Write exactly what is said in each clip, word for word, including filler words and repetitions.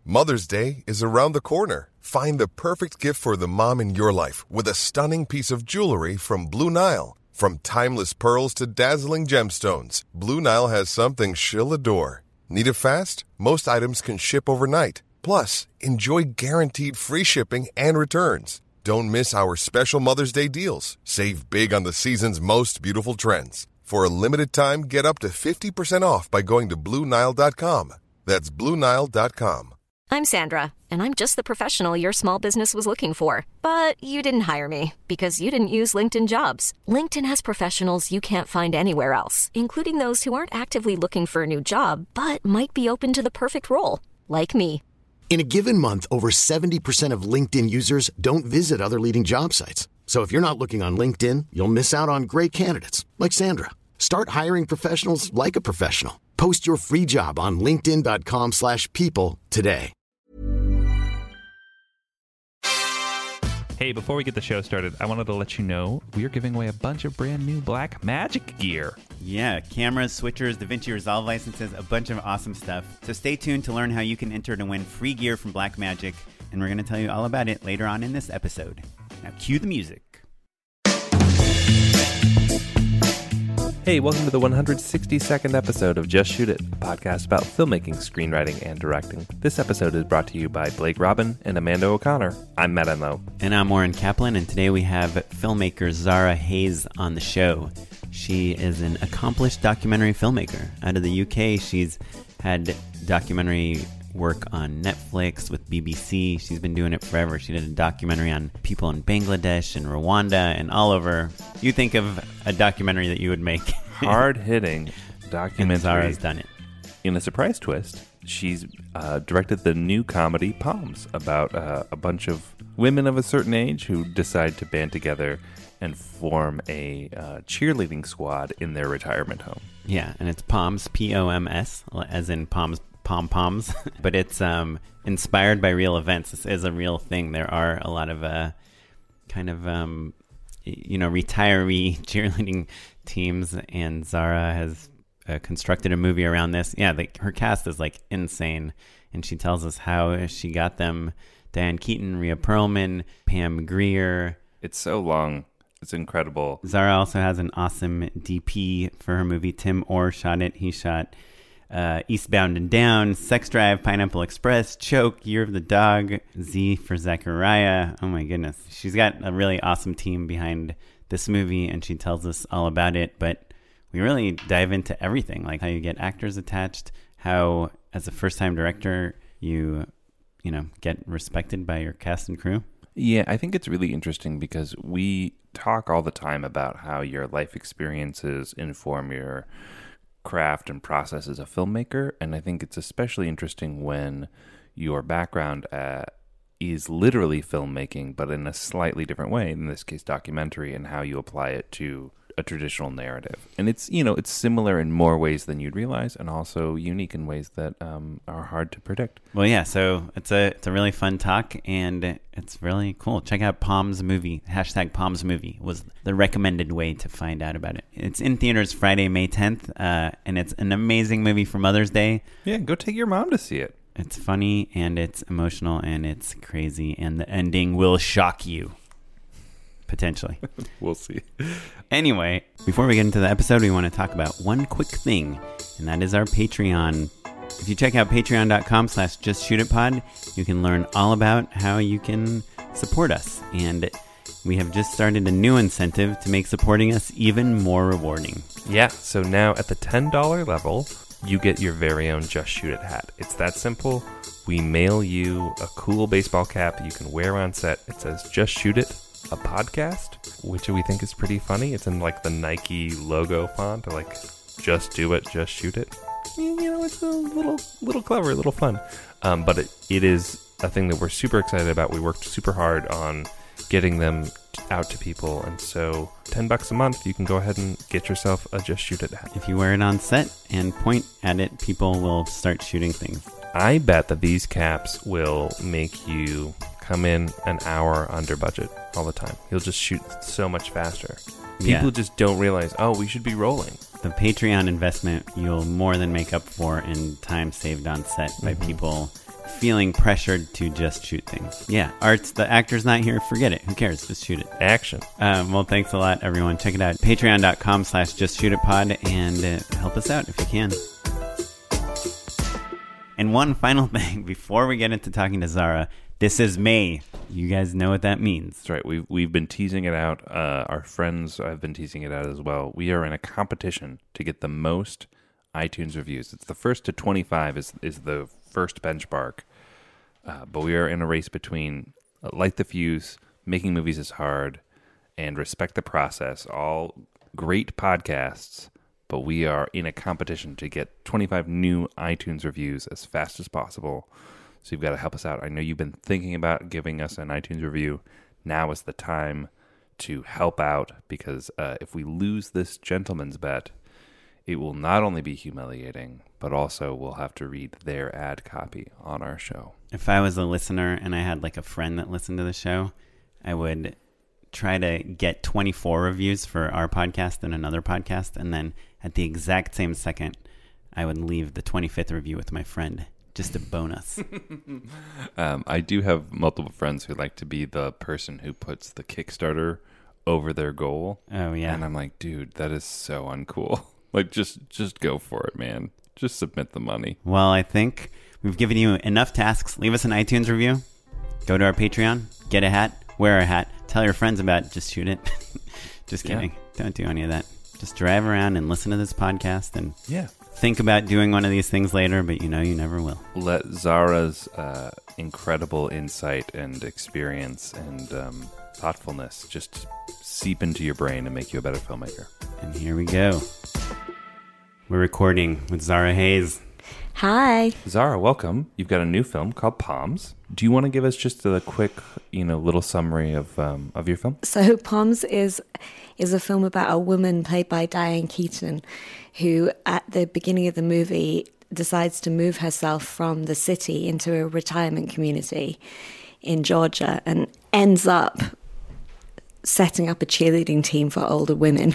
Mother's Day is around the corner. Find the perfect gift for the mom in your life with a stunning piece of jewelry from Blue Nile. From timeless pearls to dazzling gemstones, Blue Nile has something she'll adore. Need it fast? Most items can ship overnight. Plus, enjoy guaranteed free shipping and returns. Don't miss our special Mother's Day deals. Save big on the season's most beautiful trends. For a limited time, get up to fifty percent off by going to Blue Nile dot com. That's Blue Nile dot com. I'm Sandra, and I'm just the professional your small business was looking for. But you didn't hire me because you didn't use LinkedIn Jobs. LinkedIn has professionals you can't find anywhere else, including those who aren't actively looking for a new job, but might be open to the perfect role, like me. In a given month, over seventy percent of LinkedIn users don't visit other leading job sites. So if you're not looking on LinkedIn, you'll miss out on great candidates like Sandra. Start hiring professionals like a professional. Post your free job on linkedin dot com slash people today. Hey, before we get the show started, I wanted to let you know we are giving away a bunch of brand new Blackmagic gear. Yeah, cameras, switchers, DaVinci Resolve licenses, a bunch of awesome stuff. So stay tuned to learn how you can enter to win free gear from Blackmagic, and we're going to tell you all about it later on in this episode. Now cue the music. Hey, welcome to the one hundred sixty-second episode of Just Shoot It, a podcast about filmmaking, screenwriting, and directing. This episode is brought to you by Blake Robin and Amanda O'Connor. I'm Matt Enlow. And I'm Warren Kaplan, and today we have filmmaker Zara Hayes on the show. She is an accomplished documentary filmmaker. Out of the U K, she's had documentary work on Netflix with B B C. She's been doing it forever. She did a documentary on people in Bangladesh and Rwanda and all over. You think of a documentary that you would make. Hard-hitting documentary. And Zara's done it. In a surprise twist, she's uh, directed the new comedy Palms about uh, a bunch of women of a certain age who decide to band together and form a uh, cheerleading squad in their retirement home. Yeah, and it's Palms, P O M S, as in Palms, pom-poms. But it's um, inspired by real events. This is a real thing. There are a lot of uh, kind of, um, you know, retiree cheerleading teams, and Zara has uh, constructed a movie around this. Yeah, like her cast is like insane, and she tells us how she got them. Diane Keaton, Rhea Perlman, Pam Grier. It's so long. It's incredible. Zara also has an awesome D P for her movie. Tim Orr shot it. He shot uh, Eastbound and Down, Sex Drive, Pineapple Express, Choke, Year of the Dog, Z for Zachariah. Oh my goodness. She's got a really awesome team behind this movie, and she tells us all about it. But we really dive into everything, like how you get actors attached, how as a first-time director you, you know, get respected by your cast and crew. Yeah, I think it's really interesting because we talk all the time about how your life experiences inform your craft and process as a filmmaker. And I think it's especially interesting when your background uh, is literally filmmaking, but in a slightly different way, in this case, documentary, and how you apply it to a traditional narrative. And it's, you know, it's similar in more ways than you'd realize, and also unique in ways that um, are hard to predict. Well, yeah, so it's a it's a really fun talk, and it's really cool. Check out Palms Movie. Hashtag Palms Movie was the recommended way to find out about it. It's in theaters Friday, May tenth, uh, and it's an amazing movie for Mother's Day. Yeah, go take your mom to see it. It's funny, and it's emotional, and it's crazy, and the ending will shock you. Potentially. We'll see. Anyway, before we get into the episode, we want to talk about one quick thing, and that is our Patreon. If you check out patreon.com slash justshootitpod, you can learn all about how you can support us. And we have just started a new incentive to make supporting us even more rewarding. Yeah, so now at the ten dollars level, you get your very own Just Shoot It hat. It's that simple. We mail you a cool baseball cap you can wear on set. It says Just Shoot It, a podcast, which we think is pretty funny. It's in like the Nike logo font, or like just do it, just shoot it. You know, it's a little little clever, a little fun. Um, but it, it is a thing that we're super excited about. We worked super hard on getting them out to people, and so ten bucks a month, you can go ahead and get yourself a Just Shoot It hat. If you wear it on set and point at it, people will start shooting things. I bet that these caps will make you come in an hour under budget all the time. You'll just shoot so much faster. People Yeah. just don't realize, oh, we should be rolling. The Patreon investment you'll more than make up for in time saved on set by Mhm. people feeling pressured to just shoot things. Yeah, art's the actor's not here. Forget it. Who cares? Just shoot it. Action. Um, well, thanks a lot, everyone. Check it out. Patreon.com slash just shoot it pod and uh, help us out if you can. And one final thing before we get into talking to Zara. This is May. You guys know what that means. That's right. We've, we've been teasing it out. Uh, our friends have been teasing it out as well. We are in a competition to get the most iTunes reviews. It's the first to twenty-five is, is the first benchmark. Uh, but we are in a race between uh, Light the Fuse, Making Movies is Hard, and Respect the Process. All great podcasts. But we are in a competition to get twenty-five new iTunes reviews as fast as possible. So you've got to help us out. I know you've been thinking about giving us an iTunes review. Now is the time to help out because uh, if we lose this gentleman's bet, it will not only be humiliating, but also we'll have to read their ad copy on our show. If I was a listener and I had like a friend that listened to the show, I would try to get twenty-four reviews for our podcast and another podcast. And then at the exact same second, I would leave the twenty-fifth review with my friend. Just a bonus. um, I do have multiple friends who like to be the person who puts the Kickstarter over their goal. Oh, yeah. And I'm like, dude, that is so uncool. Like, just just go for it, man. Just submit the money. Well, I think we've given you enough tasks. Leave us an iTunes review. Go to our Patreon. Get a hat. Wear a hat. Tell your friends about it. Just shoot it. Just kidding. Yeah. Don't do any of that. Just drive around and listen to this podcast and yeah. think about doing one of these things later, but you know you never will. Let Zara's uh, incredible insight and experience and um, thoughtfulness just seep into your brain and make you a better filmmaker. And here we go. We're recording with Zara Hayes. Hi. Zara, welcome. You've got a new film called Palms. Do you want to give us just a quick, you know, little summary of um, of your film? So Palms is is a film about a woman played by Diane Keaton, who at the beginning of the movie decides to move herself from the city into a retirement community in Georgia and ends up setting up a cheerleading team for older women.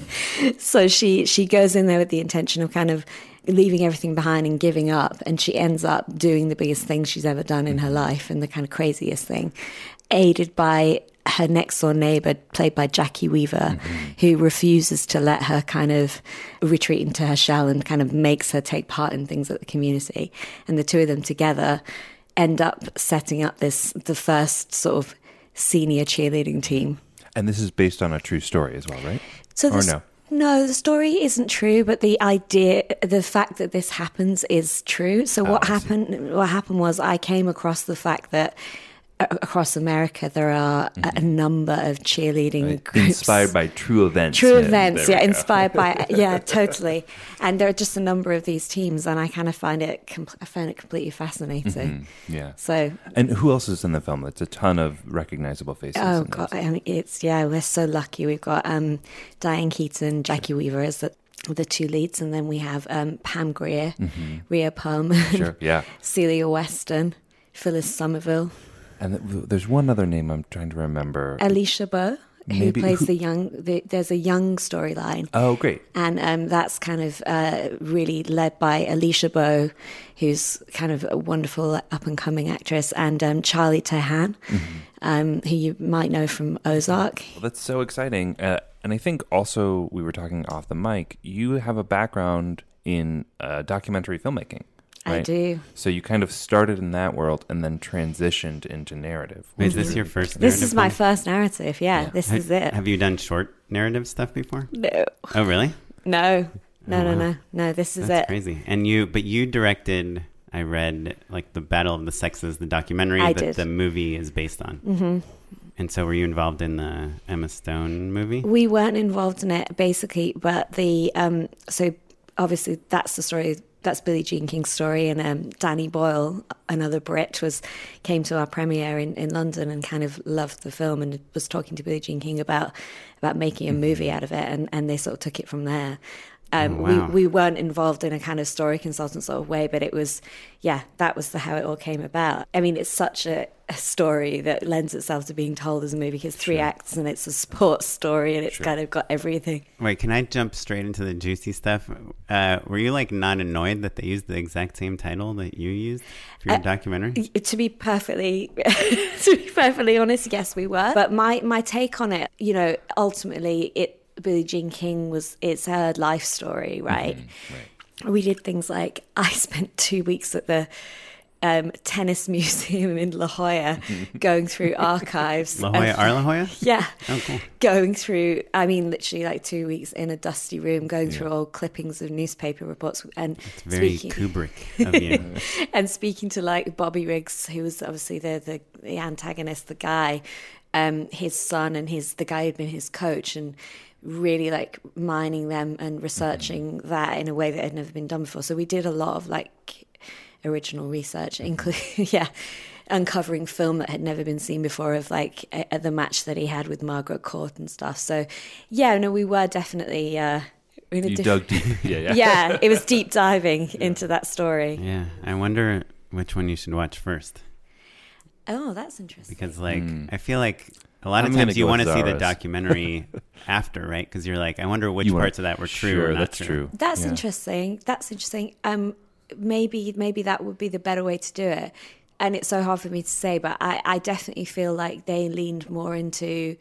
So she she goes in there with the intention of kind of leaving everything behind and giving up, and she ends up doing the biggest thing she's ever done in her life and the kind of craziest thing, aided by her next door neighbor played by Jackie Weaver, mm-hmm. who refuses to let her kind of retreat into her shell and kind of makes her take part in things at the community. And the two of them together end up setting up this the first sort of senior cheerleading team. And this is based on a true story as well, right? So or no? No, the story isn't true, but the idea, the fact that this happens is true. So what oh, happened, what happened was I came across the fact that across America there are mm-hmm. a number of cheerleading right. groups. Inspired by true events. True man. events, there yeah, inspired by, yeah, totally. And there are just a number of these teams, and I kind of find it, I find it completely fascinating. Mm-hmm. Yeah. So. And who else is in the film? It's a ton of recognizable faces. Oh God, I mean, it's yeah, we're so lucky. We've got um, Diane Keaton, Jackie sure. Weaver as the the two leads, and then we have um, Pam Grier, mm-hmm. Rhea Perlman, sure. yeah. Celia Weston, Phyllis Somerville. And there's one other name I'm trying to remember. Alicia Bow, who Maybe, plays who? the young, the, there's a young storyline. Oh, great. And um, that's kind of uh, really led by Alicia Bow, who's kind of a wonderful up-and-coming actress, and um, Charlie Tehan, mm-hmm. um, who you might know from Ozark. Well, that's so exciting. Uh, and I think also, we were talking off the mic, you have a background in uh, documentary filmmaking. Right? I do. So you kind of started in that world and then transitioned into narrative. Wait, is this your first narrative? This is my first narrative, yeah. yeah. This ha- is it. Have you done short narrative stuff before? No. Oh, really? No. No, oh, no, wow. no. No, this is That's it. crazy. And you, but you directed, I read, like, The Battle of the Sexes, the documentary I that did. the movie is based on. Mm-hmm. And so were you involved in the Emma Stone movie? We weren't involved in it, basically, but the, um, so obviously that's the story. That's Billie Jean King's story, and um, Danny Boyle, another Brit, was came to our premiere in, in London and kind of loved the film and was talking to Billie Jean King about about making a movie out of it, and, and they sort of took it from there. Um, Oh, wow. we, we weren't involved in a kind of story consultant sort of way, but it was, yeah, that was the, how it all came about. I mean, it's such a, a story that lends itself to being told as a movie. It's three Sure. acts and it's a sports story and it's Sure. kind of got everything. Wait, can I jump straight into the juicy stuff? Uh, were you like not annoyed that they used the exact same title that you used for your Uh, documentary? To be perfectly, to be perfectly honest, yes, we were. But my my take on it, you know, ultimately, it Billie Jean King was it's her life story, right? Mm-hmm. Right. We did things like I spent two weeks at the um, tennis museum in La Jolla, going through archives. La Jolla, and- our La Jolla? Yeah. Oh, cool. Going through, I mean, literally like two weeks in a dusty room, going through old clippings of newspaper reports and It's very speaking, Kubrick of you. and speaking to like Bobby Riggs, who was obviously the the, the antagonist, the guy, um, his son, and his the guy who'd been his coach, and really like mining them and researching mm-hmm. that in a way that had never been done before. So we did a lot of like original research, including yeah, uncovering film that had never been seen before of like a, the match that he had with Margaret Court and stuff. So yeah, no, we were definitely. Uh, in a You diff- dug deep. Yeah, yeah. yeah, it was deep diving into that story. Yeah, I wonder which one you should watch first. Oh, that's interesting. Because like Mm. I feel like a lot of I'm gonna times you go want to with see the Zara's. documentary after, right? Because you're like, I wonder which You wanna- parts of that were true Sure, or not that's true. true. That's Yeah. interesting. That's interesting. Um, maybe maybe that would be the better way to do it. And it's so hard for me to say, but I, I definitely feel like they leaned more into,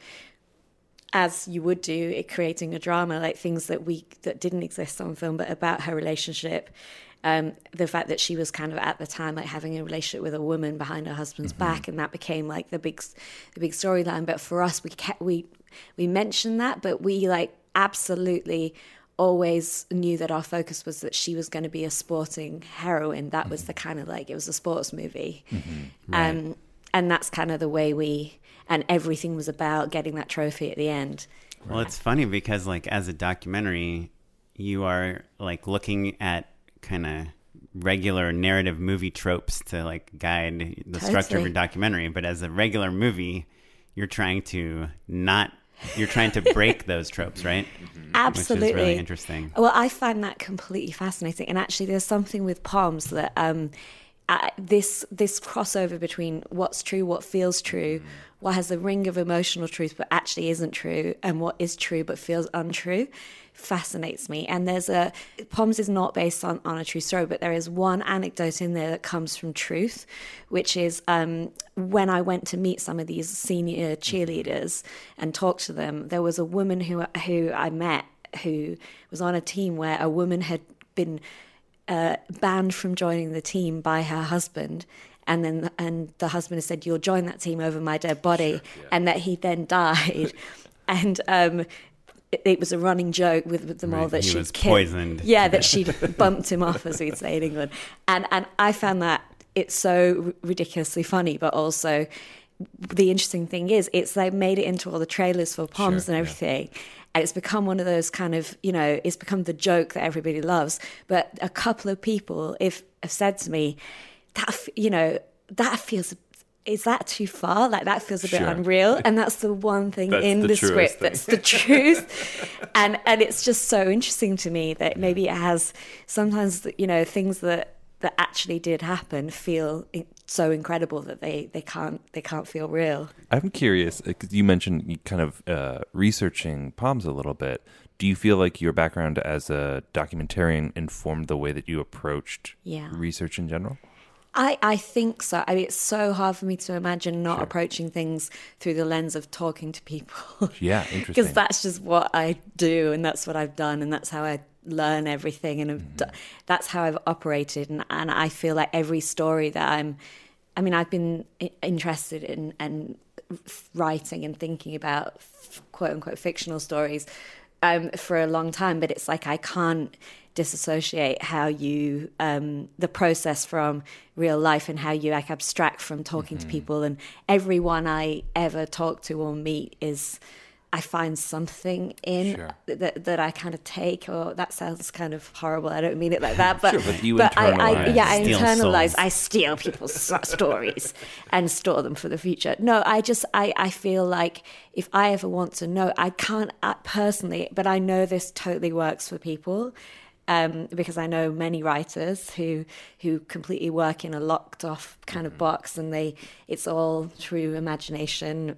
as you would do, it creating a drama, like things that we that didn't exist on film, but about her relationship. Um, the fact that she was kind of at the time like having a relationship with a woman behind her husband's Mm-hmm. back, and that became like the big, the big storyline. But for us, we kept we we mentioned that, but we like absolutely always knew that our focus was that she was going to be a sporting heroine. That was the kind of like it was a sports movie, Mm-hmm. um, and that's kind of the way we and everything was about getting that trophy at the end. Well, it's funny because like as a documentary, you are like looking at kind of regular narrative movie tropes to like guide the structure of Totally. your documentary. But as a regular movie, you're trying to not, you're trying to break those tropes, right? Absolutely. Which is really interesting. Well, I find that completely fascinating. And actually, there's something with Palms that um, uh, this this crossover between what's true, what feels true, what has the ring of emotional truth but actually isn't true, and what is true but feels untrue, fascinates me. And there's a Palms is not based on, on a true story, but there is one anecdote in there that comes from truth, which is um, when I went to meet some of these senior cheerleaders and talk to them, there was a woman who who I met who was on a team where a woman had been uh, banned from joining the team by her husband. And then, and the husband has said, "You'll join that team over my dead body," sure, yeah. And that he then died. and um, it, it was a running joke with, with them all Right, that he she was poisoned. Yeah, that she'd bumped him off, as we'd say in England. And and I found that it's so r- ridiculously funny, but also the interesting thing is, it's they made it into all the trailers for Palms Sure, and everything. Yeah. And it's become one of those kind of, you know, it's become the joke that everybody loves. But a couple of people if have said to me, that, you know, that feels, is that too far? Like that feels a bit Sure. unreal. And that's the one thing That's in the the, truest script thing. that's the truth. and and it's just so interesting to me that maybe it has sometimes, you know, things that that actually did happen feel so incredible that they, they can't they can't feel real. I'm curious, because you mentioned you kind of uh, researching Palms a little bit. Do you feel like your background as a documentarian informed the way that you approached Yeah. research in general? I, I think so. I mean, it's so hard for me to imagine not Sure. approaching things through the lens of talking to people. Yeah, interesting. Because that's just what I do, and that's what I've done, and that's how I learn everything, and Mm-hmm. d- that's how I've operated. And, and I feel like every story that I'm, I mean, I've been i- interested in and writing and thinking about f- quote unquote fictional stories um, for a long time, but it's like I can't disassociate how you um the process from real life and how you like abstract from talking Mm-hmm. to people. And everyone I ever talk to or meet is I find something in Sure. that that I kind of take, or that sounds kind of horrible. I don't mean it like that, but Sure, but you I, I internalize. yeah, I Steal internalize. souls. I steal people's s- stories and store them for the future. No, I just I I feel like if I ever want to know, I can't uh, personally, but I know this totally works for people. Um, because I know many writers who who completely work in a locked off kind of box, and they it's all through imagination.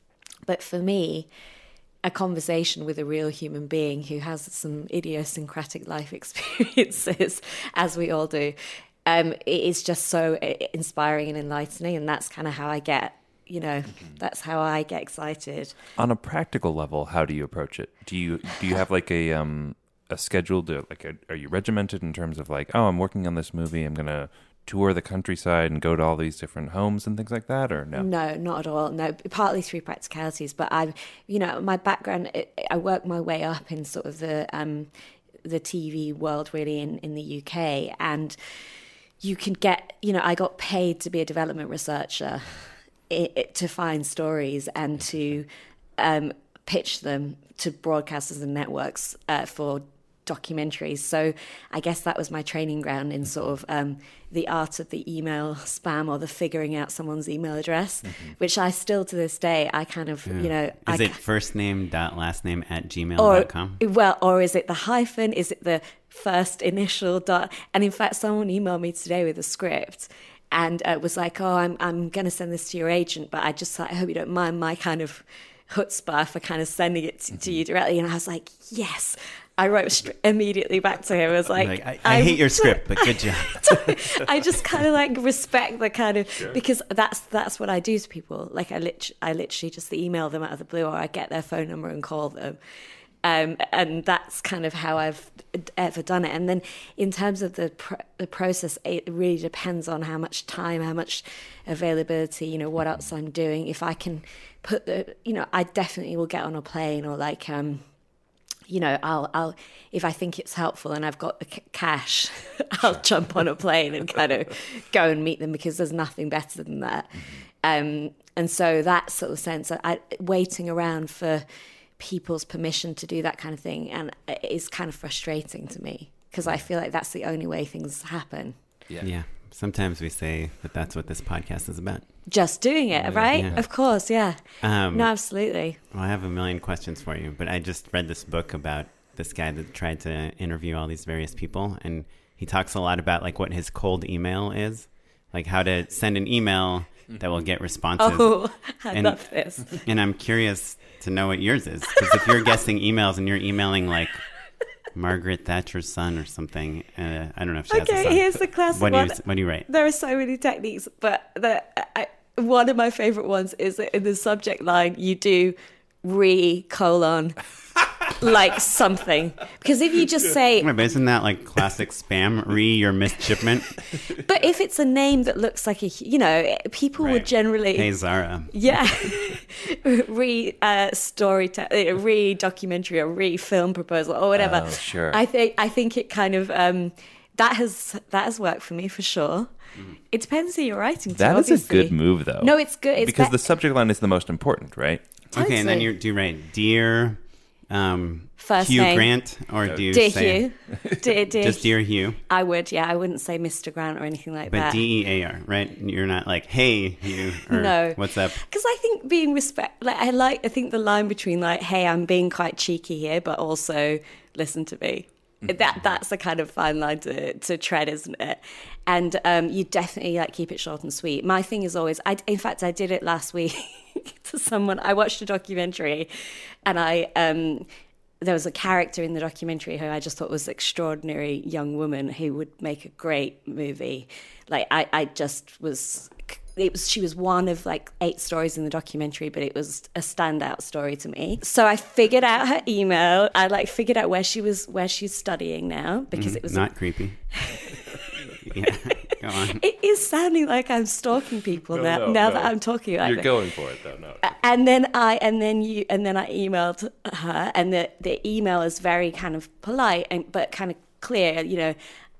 But for me, a conversation with a real human being who has some idiosyncratic life experiences, as we all do, um, it is just so inspiring and enlightening, and that's kind of how I get. You know, that's how I get excited. On a practical level, how do you approach it? Do you do you have like a um a schedule? Do like a, are you regimented in terms of like, oh, I'm working on this movie, I'm gonna tour the countryside and go to all these different homes and things like that, or no? No, not at all. No, partly through practicalities, but I've, you know, my background, I worked my way up in sort of the um, the T V world really in, in the U K, and you can get, you know, I got paid to be a development researcher it, it, to find stories and to um, pitch them to broadcasters and networks uh, for documentaries. So I guess that was my training ground in sort of um, the art of the email spam, or the figuring out someone's email address, mm-hmm. which I still to this day, I kind of, yeah. you know. Is I, it first name dot last name at gmail or, dot com? Well, or is it the hyphen? Is it the first initial dot? And in fact, someone emailed me today with a script and uh, was like, oh, I'm I'm going to send this to your agent, but I just, I hope you don't mind my kind of chutzpah for kind of sending it to, mm-hmm. to you directly. And I was like, yes. I wrote st- immediately back to him. I was like, like I, I hate your script, but good job. I just kind of like respect the kind of, sure. because that's that's what I do to people. Like I, lit- I literally just email them out of the blue, or I get their phone number and call them. Um, and that's kind of how I've ever done it. And then in terms of the pr- the process, it really depends on how much time, how much availability, you know, what else I'm doing. If I can put the, you know, I definitely will get on a plane, or like, um, you know, I'll, I'll, if I think it's helpful and I've got the c- cash, I'll jump on a plane and kind of go and meet them, because there's nothing better than that. Mm-hmm. Um, and so that sort of sense, I, waiting around for people's permission to do that kind of thing, and it is kind of frustrating to me, because I feel like that's the only way things happen. Yeah. yeah. Sometimes we say that that's what this podcast is about. Just doing it, yeah, right? Yeah. Of course, yeah. Um, no, absolutely. Well, I have a million questions for you, but I just read this book about this guy that tried to interview all these various people, and he talks a lot about like what his cold email is, like how to send an email that will get responses. Oh, I and, love this. And I'm curious to know what yours is, because if you're guessing emails and you're emailing like Margaret Thatcher's son or something. Uh, I don't know if she okay, has a son. here's the classic what do one. you, what do you write? There are so many techniques, but the, I, one of my favorite ones is that in the subject line, you do re colon like something. Because if you just say... Wait, but isn't that like classic spam? Re your missed shipment? But if it's a name that looks like a... You know, people right. would generally... Hey, Zara. Yeah. re uh, story, te- re documentary, or re film proposal, or whatever. Oh, sure. I think I think it kind of... Um, that has that has worked for me for sure. Mm. It depends who you're writing to. That obviously. is a good move, though. No, it's good. It's because be- the subject line is the most important, right? Totally. Okay, and then you do you write Dear um, First Hugh name. Grant, or do you Dear say Hugh. Dear, dear just Dear Hugh? I would, yeah. I wouldn't say Mister Grant or anything like but that. But D E A R, right? You're not like, hey, Hugh, or no. what's up? Because I think being respect, like I like, I think the line between like, hey, I'm being quite cheeky here, but also listen to me. That that's the kind of fine line to, to tread, isn't it? And um, you definitely like keep it short and sweet. My thing is always, I, in fact, I did it last week to someone. I watched a documentary, and I um, there was a character in the documentary who I just thought was an extraordinary young woman who would make a great movie. Like I, I just was. It was she was one of like eight stories in the documentary, but it was a standout story to me. So I figured out her email. I like figured out where she was, where she's studying now, because mm, it was not a- creepy. Yeah, go on. It is sounding like I'm stalking people no, now. No, now no. that I'm talking, you're like going for it though. No. And then I and then you and then I emailed her, and the the email is very kind of polite and but kind of clear. You know,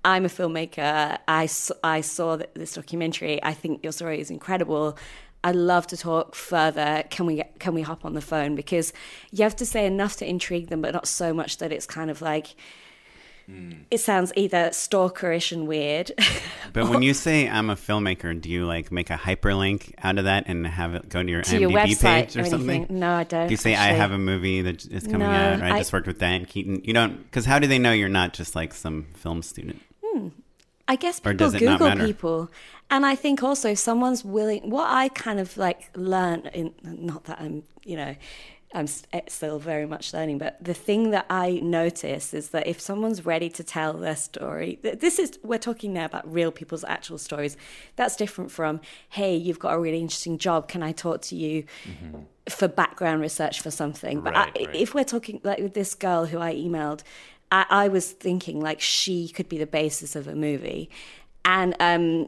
I'm a filmmaker. I, I saw this documentary. I think your story is incredible. I'd love to talk further. Can we can we hop on the phone? Because you have to say enough to intrigue them, but not so much that it's kind of like, mm. it sounds either stalkerish and weird. But when you say I'm a filmmaker, do you like make a hyperlink out of that and have it go to your to IMDb your website page or, or something? No, I don't. Do you say actually. I have a movie that is coming No, out, or I, I just worked with Dan Keaton? You don't, because how do they know you're not just like some film student? Hmm. I guess Or people does it not Google matter? people. And I think also if someone's willing, what I kind of like learn, in, not that I'm, you know, I'm still very much learning, but the thing that I notice is that if someone's ready to tell their story, this is, we're talking now about real people's actual stories. That's different from, hey, you've got a really interesting job. Can I talk to you mm-hmm. for background research for something? But right, I, right. if we're talking like with this girl who I emailed, I, I was thinking like she could be the basis of a movie. And um,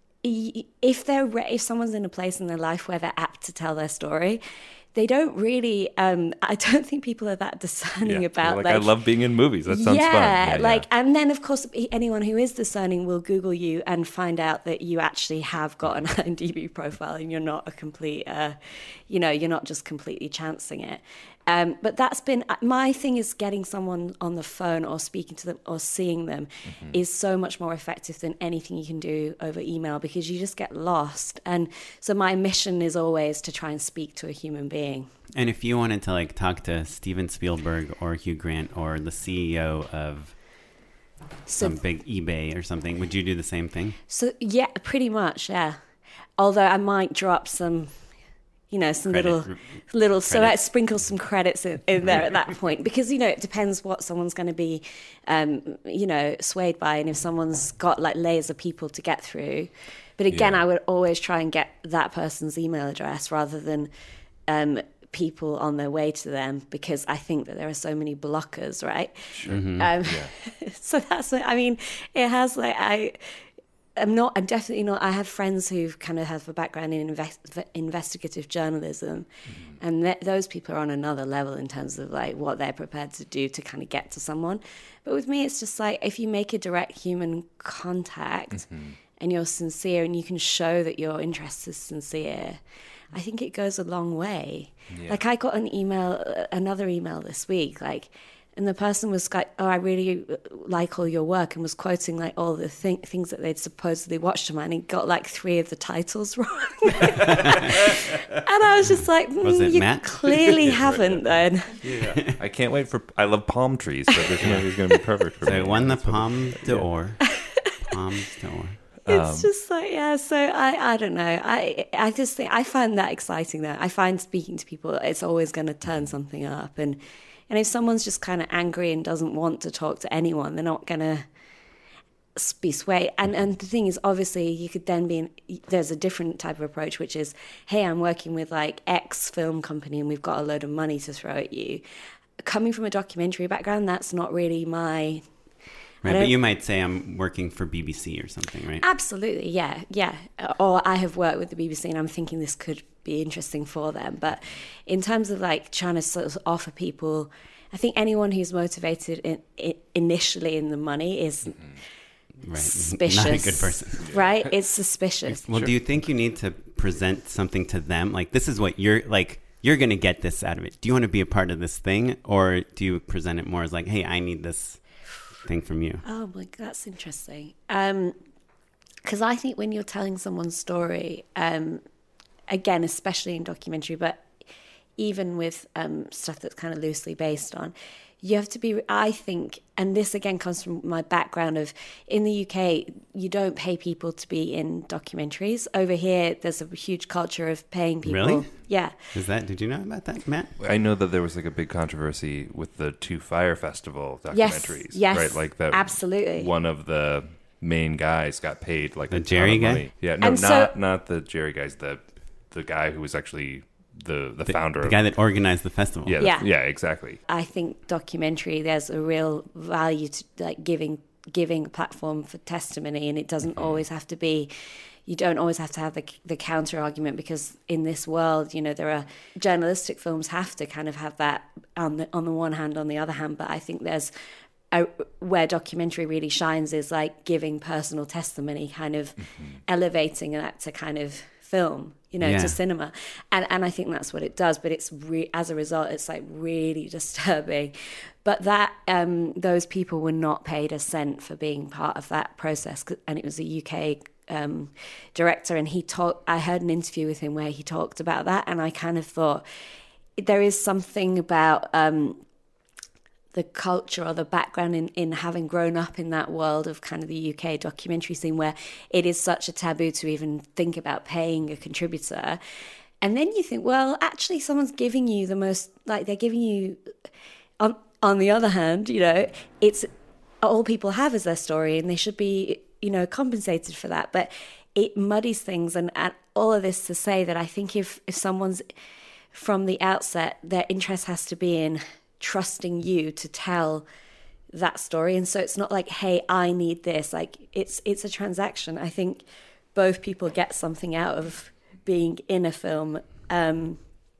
if they're re- if someone's in a place in their life where they're apt to tell their story, they don't really. Um, I don't think people are that discerning Yeah. about. Like, like I love being in movies. That sounds yeah, fun. Yeah, like, yeah. and then of course anyone who is discerning will Google you and find out that you actually have got an IMDb profile and you're not a complete, uh, you know, you're not just completely chancing it. Um, but that's been, my thing is getting someone on the phone or speaking to them or seeing them mm-hmm. is so much more effective than anything you can do over email because you just get lost. And so my mission is always to try and speak to a human being. And if you wanted to like talk to Steven Spielberg or Hugh Grant or the C E O of so, some big eBay or something, would you do the same thing? So yeah, pretty much, yeah. Although I might drop some... you know, some Credit. little, little, so Credit. I sprinkle some credits in, in there at that point because, you know, it depends what someone's going to be, um, you know, swayed by. And if someone's got like layers of people to get through. But again, Yeah. I would always try and get that person's email address rather than um, people on their way to them because I think that there are so many blockers, right? Sure. Mm-hmm. Um, Yeah. so that's, I mean, it has like, I... I'm not, I'm definitely not, I have friends who kind of have a background in invest, investigative journalism mm-hmm. and th- those people are on another level in terms of like what they're prepared to do to kind of get to someone. But with me, it's just like if you make a direct human contact mm-hmm. and you're sincere and you can show that your interest is sincere, I think it goes a long way. Yeah. Like I got an email, another email this week, like, and the person was like, oh, I really like all your work, and was quoting like all the th- things that they'd supposedly watched of mine, and got like three of the titles wrong. And I was just like, mm, Was it you Matt? clearly haven't then. Yeah. I can't wait for, I love palm trees, so this movie is going to be perfect for So me. it won the That's what- Palme d'Or. Palme d'Or. It's Um, just like, yeah, so I, I don't know. I I just think, I find that exciting though. I find speaking to people, it's always going to turn something up. And And if someone's just kind of angry and doesn't want to talk to anyone, they're not going to be swayed. And and the thing is, obviously, you could then be in, there's a different type of approach, which is, hey, I'm working with like X film company and we've got a load of money to throw at you. Coming from a documentary background, that's not really my... Right, but you might say I'm working for B B C or something, right? Absolutely, yeah, yeah. Or I have worked with the B B C and I'm thinking this could be interesting for them. But in terms of like trying to sort of offer people, I think anyone who's motivated in, in, initially in the money is Right. suspicious. Not a good person. Right? It's suspicious. Well, do you think you need to present something to them? Like, this is what you're like, you're going to get this out of it. Do you want to be a part of this thing? Or do you present it more as like, hey, I need this thing from you? Oh my God, that's interesting. Um, because I think when you're telling someone's story, um, again, especially in documentary, but even with um, stuff that's kind of loosely based on, you have to be, I think, and this again comes from my background of, in the U K, you don't pay people to be in documentaries. Over here, there's a huge culture of paying people. Really? Yeah. Is that, did you know about that, Matt? I know that there was like a big controversy with the two Fire Festival Yes, documentaries. yes, Right, like that. absolutely. One of the main guys got paid like The a ton Jerry of guy? money. Yeah, no, And so- not not the Jerry guys. The the guy who was actually the the, The, founder. the of, guy that organized the festival. yeah, Yeah. the- yeah, exactly. I think documentary, there's a real value to like giving giving a platform for testimony, and it doesn't mm-hmm. always have to be, you don't always have to have the the counter argument, because in this world, you know, there are journalistic films have to kind of have that on the on the one hand, on the other hand, but I think there's uh, where documentary really shines is like giving personal testimony, kind of mm-hmm. elevating that to kind of film, you know, yeah. to cinema. And and I think that's what it does. But it's re- as a result, it's like really disturbing. But that um, those people were not paid a cent for being part of that process. And it was a U K um, director. And he talked, I heard an interview with him where he talked about that. And I kind of thought there is something about um, the culture or the background in, in having grown up in that world of kind of the U K documentary scene where it is such a taboo to even think about paying a contributor. And then you think, well, actually someone's giving you the most, like they're giving you, on, on the other hand, you know, it's all people have is their story and they should be, you know, compensated for that. But it muddies things. And, and all of this to say that I think if, if someone's from the outset, their interest has to be in trusting you to tell that story. And so it's not like, hey, I need this. Like it's it's a transaction. I think both people get something out of being in a film um,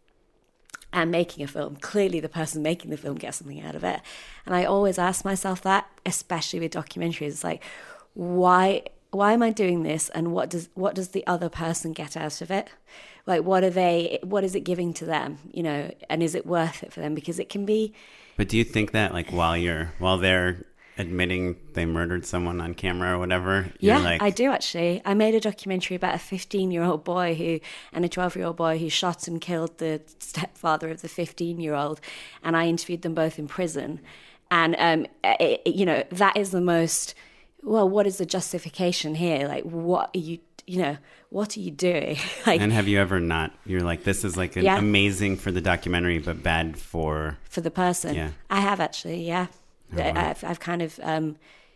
and making a film. Clearly the person making the film gets something out of it. And I always ask myself that, especially with documentaries. It's like, why why am I doing this? And what does what does the other person get out of it? Like, what are they, what is it giving to them, you know, and is it worth it for them? Because it can be. But do you think that, like, while you're, while they're admitting they murdered someone on camera or whatever, you're yeah, like. I do actually. I made a documentary about a fifteen-year-old boy who, and a twelve-year-old boy who shot and killed the stepfather of the fifteen-year-old. And I interviewed them both in prison. And, um, it, you know, that is the most, well, what is the justification here? Like, what are you, you know, what are you doing? Like, and have you ever not, you're like, this is like an yeah. amazing for the documentary, but bad for... For the person. Yeah. I have actually, yeah. Oh, wow. I've, I've kind of, um,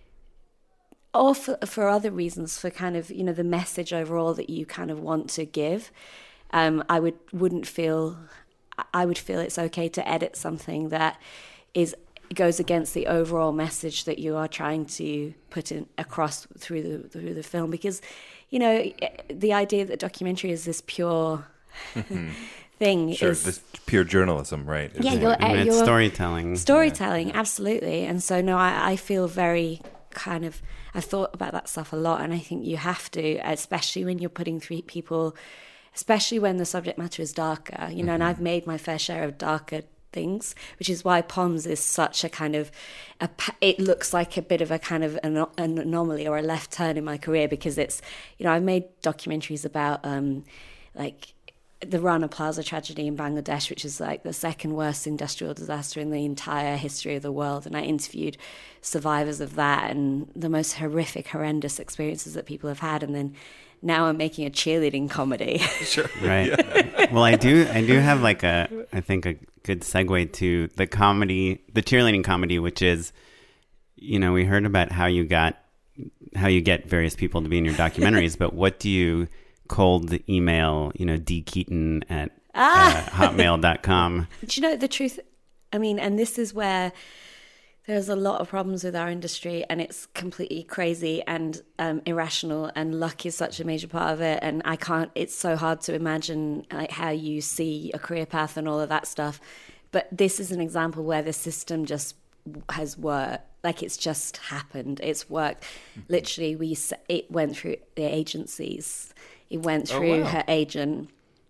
or for, for other reasons, for kind of, you know, the message overall that you kind of want to give. Um, I would, wouldn't feel, I would feel it's okay to edit something that is goes against the overall message that you are trying to put in across through the through the film, because you know the idea that documentary is this pure thing sure is this pure journalism, right? Yeah, It's- you're, I mean, uh, it's you're storytelling. storytelling, yeah. Absolutely. And so no, I, I feel very kind of I've thought about that stuff a lot, and I think you have to, especially when you're putting three people, especially when the subject matter is darker, you know. Mm-hmm. And I've made my fair share of darker things, which is why Poms is such a kind of a, it looks like a bit of a kind of an, an anomaly or a left turn in my career, because it's, you know, I've made documentaries about um like the Rana Plaza tragedy in Bangladesh, which is like the second worst industrial disaster in the entire history of the world, and I interviewed survivors of that and the most horrific, horrendous experiences that people have had. And then now I'm making a cheerleading comedy. Sure. Right. Yeah. Well, I do I do have like a, I think a good segue to the comedy, the cheerleading comedy, which is, you know, we heard about how you got, how you get various people to be in your documentaries, but what do you cold email, you know, D Keaton at ah. uh, hotmail dot com? Do you know the truth? I mean, and this is where there's a lot of problems with our industry, and it's completely crazy and um, irrational, and luck is such a major part of it. And I can't, it's so hard to imagine like how you see a career path and all of that stuff. But this is an example where the system just has worked. Like it's just happened. It's worked. Mm-hmm. Literally, we it went through the agencies. It went through oh, wow. her agent.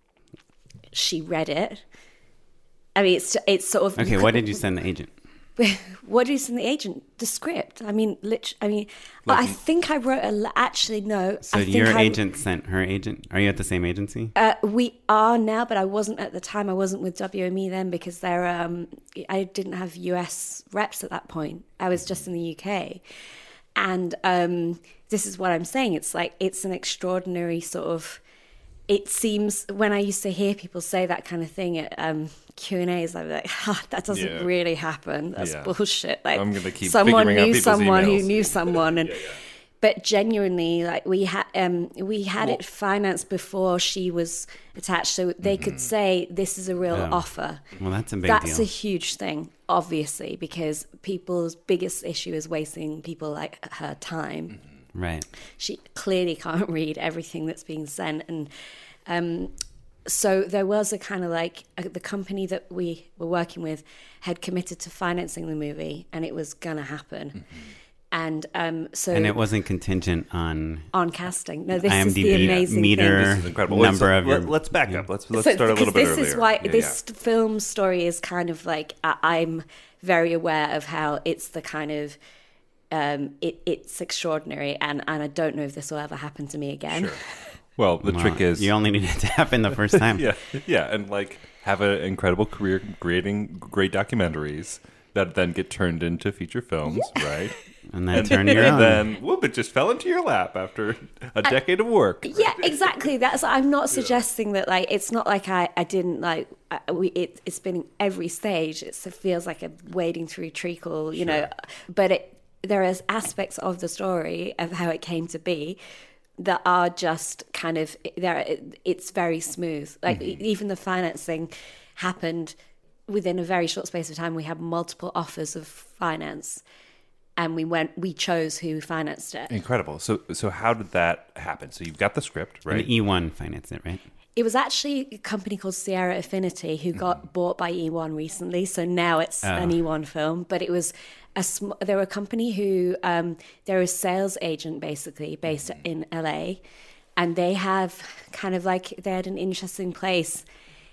She read it. I mean, it's it's sort of... Okay, what did you send the agent? What do you send the agent? The script. I mean, literally, I mean, like, I think I wrote a... Actually, no. So I think your I, agent sent her agent? Are you at the same agency? Uh, we are now, but I wasn't at the time. I wasn't with W M E then, because they're, um, I didn't have U S reps at that point. I was just in the U K. And um, this is what I'm saying. It's like, it's an extraordinary sort of... It seems, when I used to hear people say that kind of thing at um, Q and A's, I'm like, oh, that doesn't yeah. really happen. That's yeah. bullshit. Like, I'm gonna keep someone figuring out knew people's someone emails. who knew someone, and yeah, yeah. But genuinely, like we had, um, we had well, it financed before she was attached, so they mm-hmm. could say this is a real yeah. offer. Well, that's a big that's deal. That's a huge thing, obviously, because people's biggest issue is wasting people like her time. Mm-hmm. Right. She clearly can't read everything that's being sent, and. Um, so there was a kind of like uh, the company that we were working with had committed to financing the movie, and it was gonna happen. Mm-hmm. And um, so, and it wasn't contingent on on casting. No, this I M D B is the amazing meter thing. This is incredible. number Let's, of your. let, let's back up. Let's let's So, start a little bit this earlier. is why Yeah, this yeah. film story is kind of like I, I'm very aware of how it's the kind of um, it, it's extraordinary, and, and I don't know if this will ever happen to me again. Sure. Well, the Well, trick is you only need it to happen the first time. yeah, yeah, and like have an incredible career creating great documentaries that then get turned into feature films, right? And then turn your and own. then whoop, it just fell into your lap after a decade of work. Yeah, exactly. That's I'm not suggesting that like it's not like I, I didn't like I, we it, it's been every stage. It's, it feels like a wading through treacle, you know. But it, there is aspects of the story of how it came to be that are just kind of there. It, it's very smooth. Like Mm-hmm. even the financing happened within a very short space of time. We had multiple offers of finance. And we went. We chose who financed it. Incredible. So, so how did that happen? So you've got the script, right? And E one financed it, right? It was actually a company called Sierra Affinity who got Mm-hmm. bought by E one recently. So now it's Oh. an E one film. But it was a sm- they were a company who um, they're a sales agent basically based Mm-hmm. in L A, and they have kind of like they had an interesting place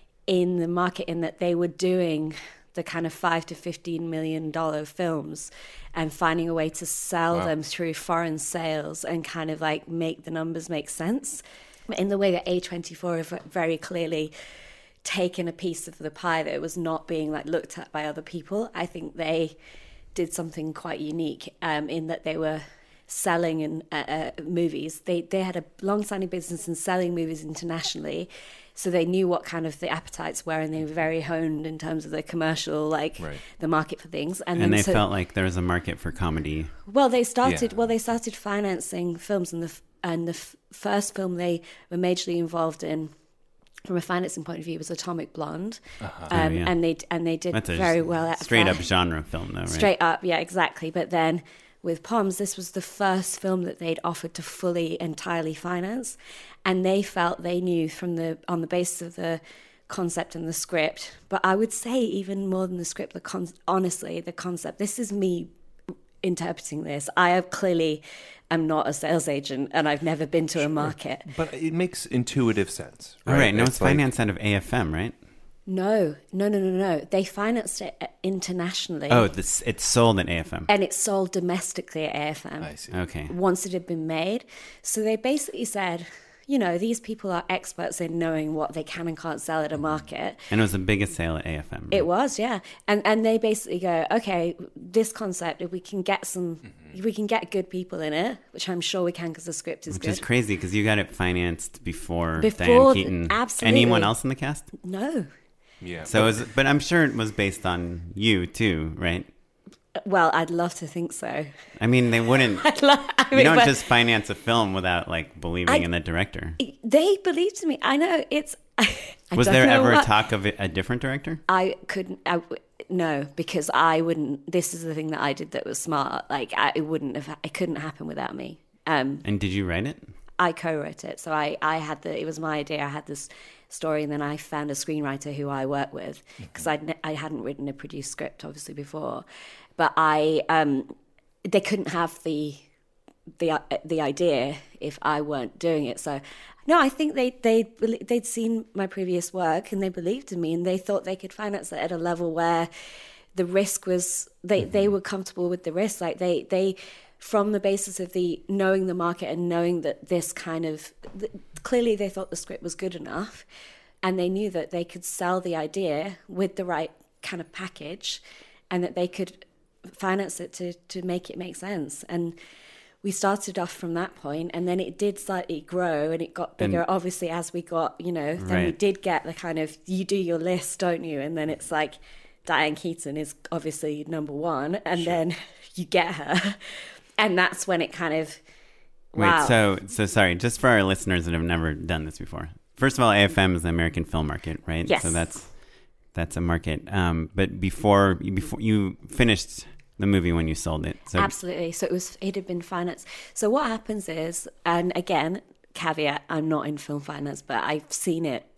in the market in that they were doing the kind of five to fifteen million dollar films and finding a way to sell Wow. them through foreign sales and kind of like make the numbers make sense in the way that A twenty-four have very clearly taken a piece of the pie that was not being like looked at by other people. I think they did something quite unique um, in that they were selling in uh, uh, movies. They they had a long-standing business in selling movies internationally. So they knew what kind of the appetites were, and they were very honed in terms of the commercial, like Right. the market for things. And, And then they so, felt like there was a market for comedy. well, they started. Yeah. Well, they started financing films, and the f- and the f- first film they were majorly involved in, from a financing point of view, was Atomic Blonde, Uh-huh. um, Oh, yeah. and they and they did That's a very well at straight that. up genre film, though, right? Straight up, yeah, exactly. But then with Poms, this was the first film that they'd offered to fully, entirely finance, and they felt they knew from the on the basis of the concept and the script. But I would say even more than the script, the con- honestly, the concept. This is me interpreting this. I have clearly am not a sales agent, and I've never been to a market. But it makes intuitive sense, All right? right, no, it's, like- financed out of A F M, right? No, no, no, no, no. They financed it internationally. Oh, this, it's sold at A F M. And it's sold domestically at A F M. I see. Okay. Once it had been made. So they basically said, you know, these people are experts in knowing what they can and can't sell at a market. And it was the biggest sale at A F M. Right? It was, yeah. And and they basically go, okay, this concept, if we can get some, if we can get good people in it, which I'm sure we can because the script is Which good. is crazy because you got it financed before, Before Diane the- Keaton. absolutely. Anyone else in the cast? No. Yeah. So, it was, but I'm sure it was based on you too, right? Well, I'd love to think so. I mean, they wouldn't. I'd love, I You mean, don't but just finance a film without like believing I- in the director. they believed in me. I know it's. I Was don't there know ever what- talk of a, a different director? I couldn't. I, w- no, because I wouldn't. This is the thing that I did that was smart. Like I, it wouldn't have. It couldn't happen without me. Um, And did you write it? I co-wrote it, so I, I had the. It was my idea. I had this story, and then I found a screenwriter who I work with because I ne- I hadn't written a produced script obviously before, but I um they couldn't have the the uh, the idea if I weren't doing it. So no, I think they they they'd seen my previous work and they believed in me and they thought they could finance it at a level where the risk was they mm-hmm. they were comfortable with the risk. Like they they. From the basis of the knowing the market and knowing that this kind of th- clearly they thought the script was good enough, and they knew that they could sell the idea with the right kind of package, and that they could finance it to to make it make sense. And we started off from that point, and then it did slightly grow and it got bigger. And, obviously, as we got, you know, then right. we did get the kind of you do your list, don't you? And then it's like Diane Keaton is obviously number one, and sure. then you get her. And that's when it kind of, wow. Wait, so, so sorry, just for our listeners that have never done this before. First of all, A F M is the American film market, right? Yes. So that's that's a market. Um, but before before you finished the movie when you sold it. So absolutely. So it was it had been financed. So what happens is, and again, caveat, I'm not in film finance, but I've seen it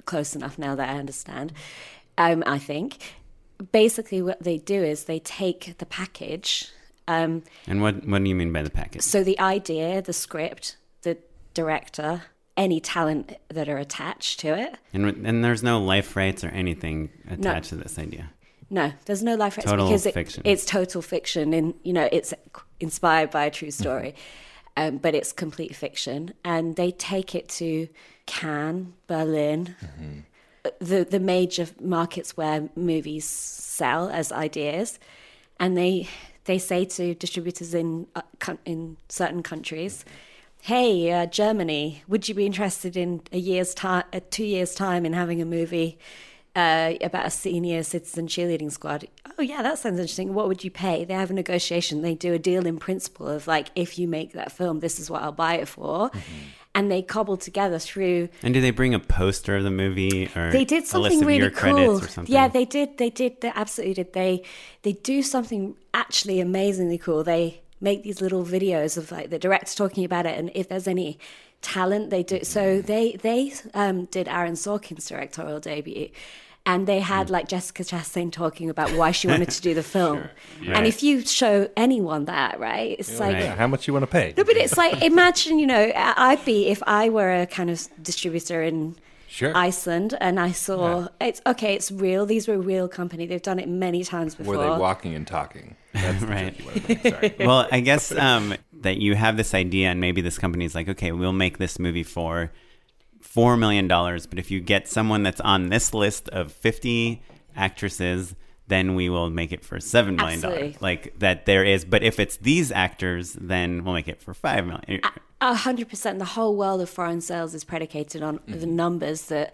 close enough now that I understand, um, I think. Basically what they do is they take the package. Um, and what, what do you mean by the package? So the idea, the script, the director, any talent that are attached to it. And, and there's no life rights or anything attached no. to this idea? No, there's no life rights total because it, fiction. It's total fiction, and you know it's inspired by a true story, um, but it's complete fiction. And they take it to Cannes, Berlin, mm-hmm. the the major markets where movies sell as ideas, and they they say to distributors in uh, in certain countries, "Hey, uh, Germany, would you be interested in a year's time, uh, two years time, in having a movie?" Uh, about a senior citizen cheerleading squad. Oh yeah, that sounds interesting. What would you pay? They have a negotiation. They do a deal in principle of like, if you make that film, this is what I'll buy it for. Mm-hmm. And they cobble together through. And do they bring a poster of the movie or they did something a list of really your cool. credits or something? Yeah, they did. They did. They absolutely did. They they do something actually amazingly cool. They make these little videos of like the director talking about it, and if there's any talent, they do. So they they um, did Aaron Sorkin's directorial debut. And they had like Jessica Chastain talking about why she wanted to do the film. Sure. Yeah. And if you show anyone that, right, it's yeah, like... Yeah. How much you want to pay? No, but it's like, imagine, you know, I'd be, if I were a kind of distributor in sure. Iceland and I saw, yeah. it's okay, it's real. These were a real company. They've done it many times before. Were they walking and talking? That's right. Sorry. Well, I guess um, that you have this idea and maybe this company's like, okay, we'll make this movie for four million dollars, but if you get someone that's on this list of fifty actresses, then we will make it for seven million dollars. Like that there is, but if it's these actors, then we'll make it for five million dollars. A hundred percent. The whole world of foreign sales is predicated on mm-hmm. the numbers that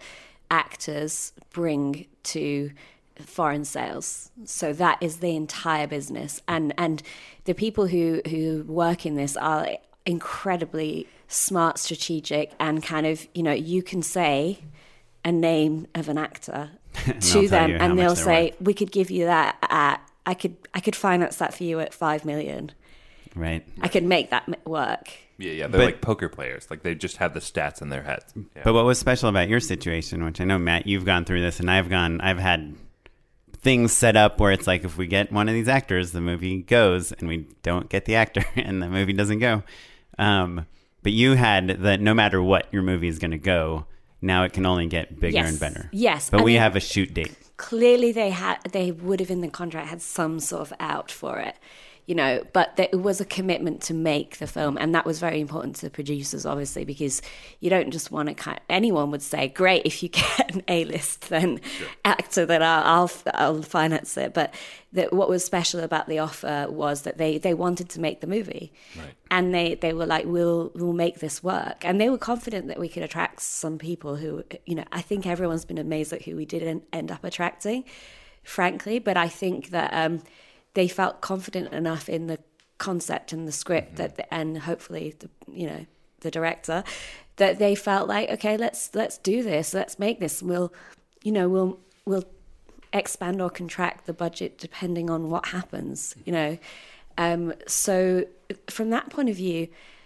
actors bring to foreign sales. So that is the entire business. And and the people who, who work in this are incredibly smart, strategic, and kind of, you know, you can say a name of an actor to them and they'll say, worth. We could give you that at, I could I could finance that for you at five million. Right. I could make that work. Yeah, yeah. They're but, like poker players. Like they just have the stats in their heads. Yeah. But what was special about your situation, which I know, Matt, you've gone through this, and I've gone, I've had things set up where it's like, if we get one of these actors, the movie goes, and we don't get the actor and the movie doesn't go. Um, but you had that no matter what your movie is going to go, now it can only get bigger yes. and better. Yes. But and we have a shoot date. Clearly they had, they would have in the contract had some sort of out for it, you know, but there, it was a commitment to make the film. And that was very important to the producers, obviously, because you don't just want to kind of, anyone would say, great, if you get an A-list, then sure. actor, then I'll, I'll, I'll finance it. But the, what was special about the offer was that they, they wanted to make the movie. Right. And they, they were like, we'll, we'll make this work. And they were confident that we could attract some people who, you know, I think everyone's been amazed at who we did end up attracting, frankly. But I think that, um, they felt confident enough in the concept and the script mm-hmm. that, and hopefully, the, you know, the director, that they felt like, okay, let's let's do this, let's make this. We'll, you know, we'll we'll expand or contract the budget depending on what happens, you know. Um, so from that point of view,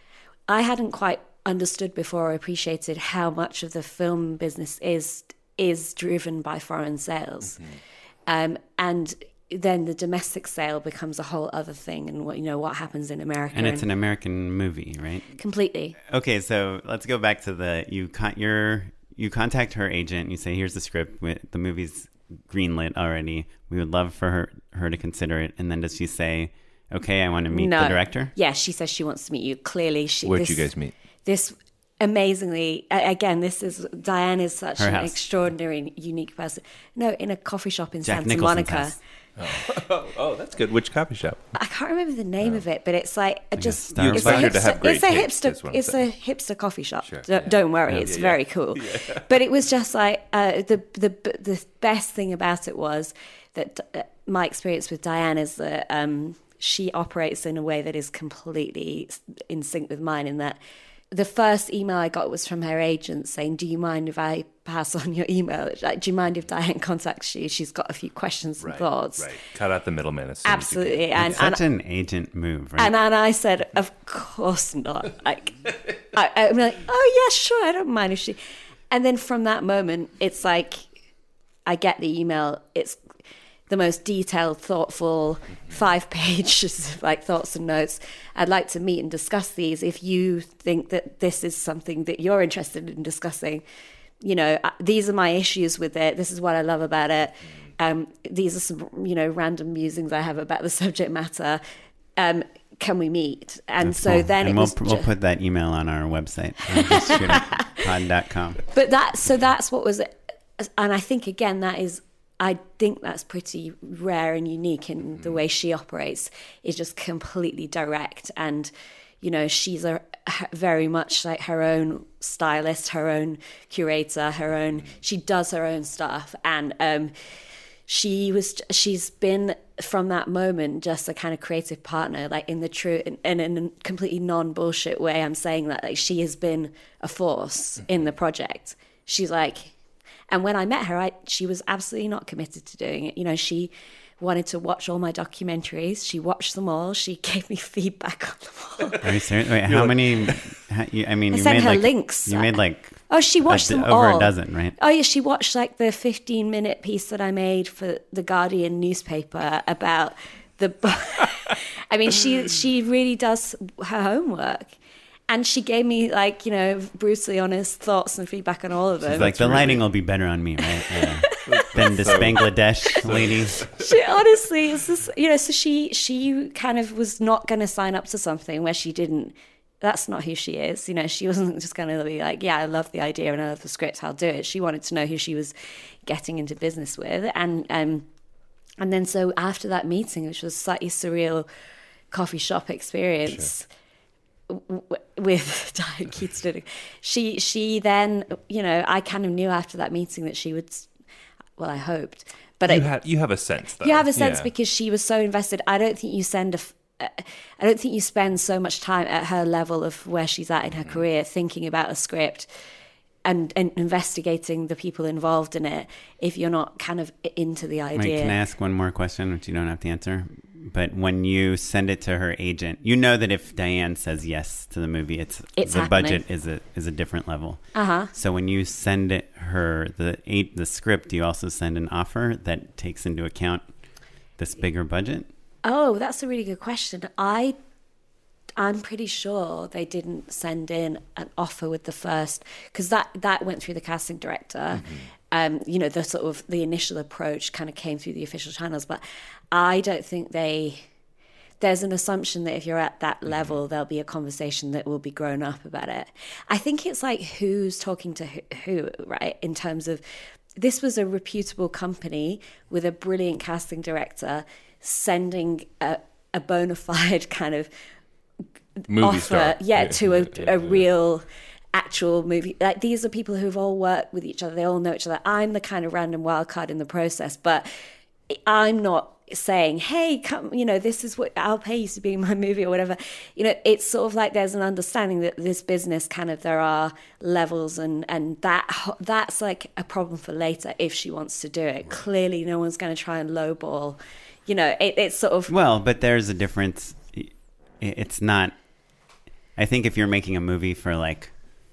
I hadn't quite understood before or appreciated how much of the film business is is driven by foreign sales, mm-hmm. um, and. Then the domestic sale becomes a whole other thing, and what you know what happens in America. And it's an American movie, right? Completely. Okay, so let's go back to the you con- your you contact her agent. And you say, "Here's the script. The movie's greenlit already. We would love for her her to consider it." And then does she say, "Okay, I want to meet no. the director"? Yeah, she says she wants to meet you. Clearly, she. Where'd this, you guys meet? This. Amazingly, again, this is Diane is such her an house. extraordinary, unique person. No, in a coffee shop in Jack Santa Nicholson's Monica. House. Oh. oh, that's good. Which coffee shop? I can't remember the name oh. of it, but it's like, like just you it's a hipster, to have great it's a taste, hipster it's a hipster coffee shop. Sure. Don't, Yeah. don't worry, Yeah, it's yeah, very yeah. cool. Yeah. But it was just like uh, the the the best thing about it was that uh, my experience with Diane is that um, she operates in a way that is completely in sync with mine. In that. The first email I got was from her agent saying, do you mind if I pass on your email? Like, do you mind if Diane contacts you? She's got a few questions and right, thoughts. Right. Cut out the middleman. As soon Absolutely. As you and, it's such and, an agent move, right? And, and I said, of course not. Like, I, I'm like, oh, yeah, sure. I don't mind if she... And then from that moment, it's like, I get the email. It's the most detailed, thoughtful, five pages of like thoughts and notes. I'd like to meet and discuss these. If you think that this is something that you're interested in discussing, you know, these are my issues with it. This is what I love about it. Um, these are some, you know, random musings I have about the subject matter. Um, can we meet? And That's so cool. then and it we'll, was we'll ju- put that email on our website, just shoot it pod dot com. But that, so that's what was, and I think again, that is, I think that's pretty rare and unique in the way she operates, is just completely direct. And, you know, she's a very much like her own stylist, her own curator, her own, she does her own stuff. And um, she was, she's been from that moment just a kind of creative partner, like in the true, and in a completely non-bullshit way. I'm saying that, like, she has been a force in the project. She's like, and when I met her, I, she was absolutely not committed to doing it. You know, she wanted to watch all my documentaries. She watched them all. She gave me feedback on them all. Are you serious? Wait, how many? How, you, I mean, I you sent made her like, links. You made like oh, she watched a, them over all. a dozen, right? Oh yeah, she watched like the fifteen minute piece that I made for the Guardian newspaper about the. I mean, she she really does her homework. And she gave me, like, you know, brutally honest thoughts and feedback on all of them. She's like, the lighting will be better on me, right? Yeah. Than this Bangladesh lady. She honestly, it's just, you know, so she she kind of was not going to sign up to something where she didn't. That's not who she is. You know, she wasn't just going to be like, yeah, I love the idea and I love the script, I'll do it. She wanted to know who she was getting into business with. And, um, and then so after that meeting, which was a slightly surreal coffee shop experience... Sure. with Diane Keaton, she she then, you know, I kind of knew after that meeting that she would, well, I hoped, but you I, had you have a sense though. You have a sense yeah. because she was so invested. I don't think you send a, I don't think you spend so much time at her level of where she's at in her mm. career thinking about a script and, and investigating the people involved in it if you're not kind of into the idea. Wait, can I ask one more question, which you don't have to answer? But when you send it to her agent, you know that if Diane says yes to the movie, it's, it's the happening. budget is a is a different level. Uh-huh. So when you send it her the eight, the script, do you also send an offer that takes into account this bigger budget? Oh, that's a really good question. I I'm pretty sure they didn't send in an offer with the first, because that that went through the casting director. Mm-hmm. Um, you know, the sort of the initial approach kind of came through the official channels, but I don't think they, there's an assumption that if you're at that level, mm-hmm. there'll be a conversation that will be grown up about it. I think it's like who's talking to who, who, right? In terms of, this was a reputable company with a brilliant casting director sending a, a bona fide kind of movie offer, star. yeah, yeah, to a, yeah, a yeah. real... actual movie. Like, these are people who've all worked with each other, they all know each other. I'm the kind of random wild card in the process, but I'm not saying, hey, come, you know, this is what I'll pay you to be in my movie or whatever. You know, it's sort of like there's an understanding that this business kind of, there are levels, and and that that's like a problem for later if she wants to do it. Clearly no one's going to try and lowball, you know. It, it's sort of, well, but there's a difference. It's not, I think if you're making a movie for like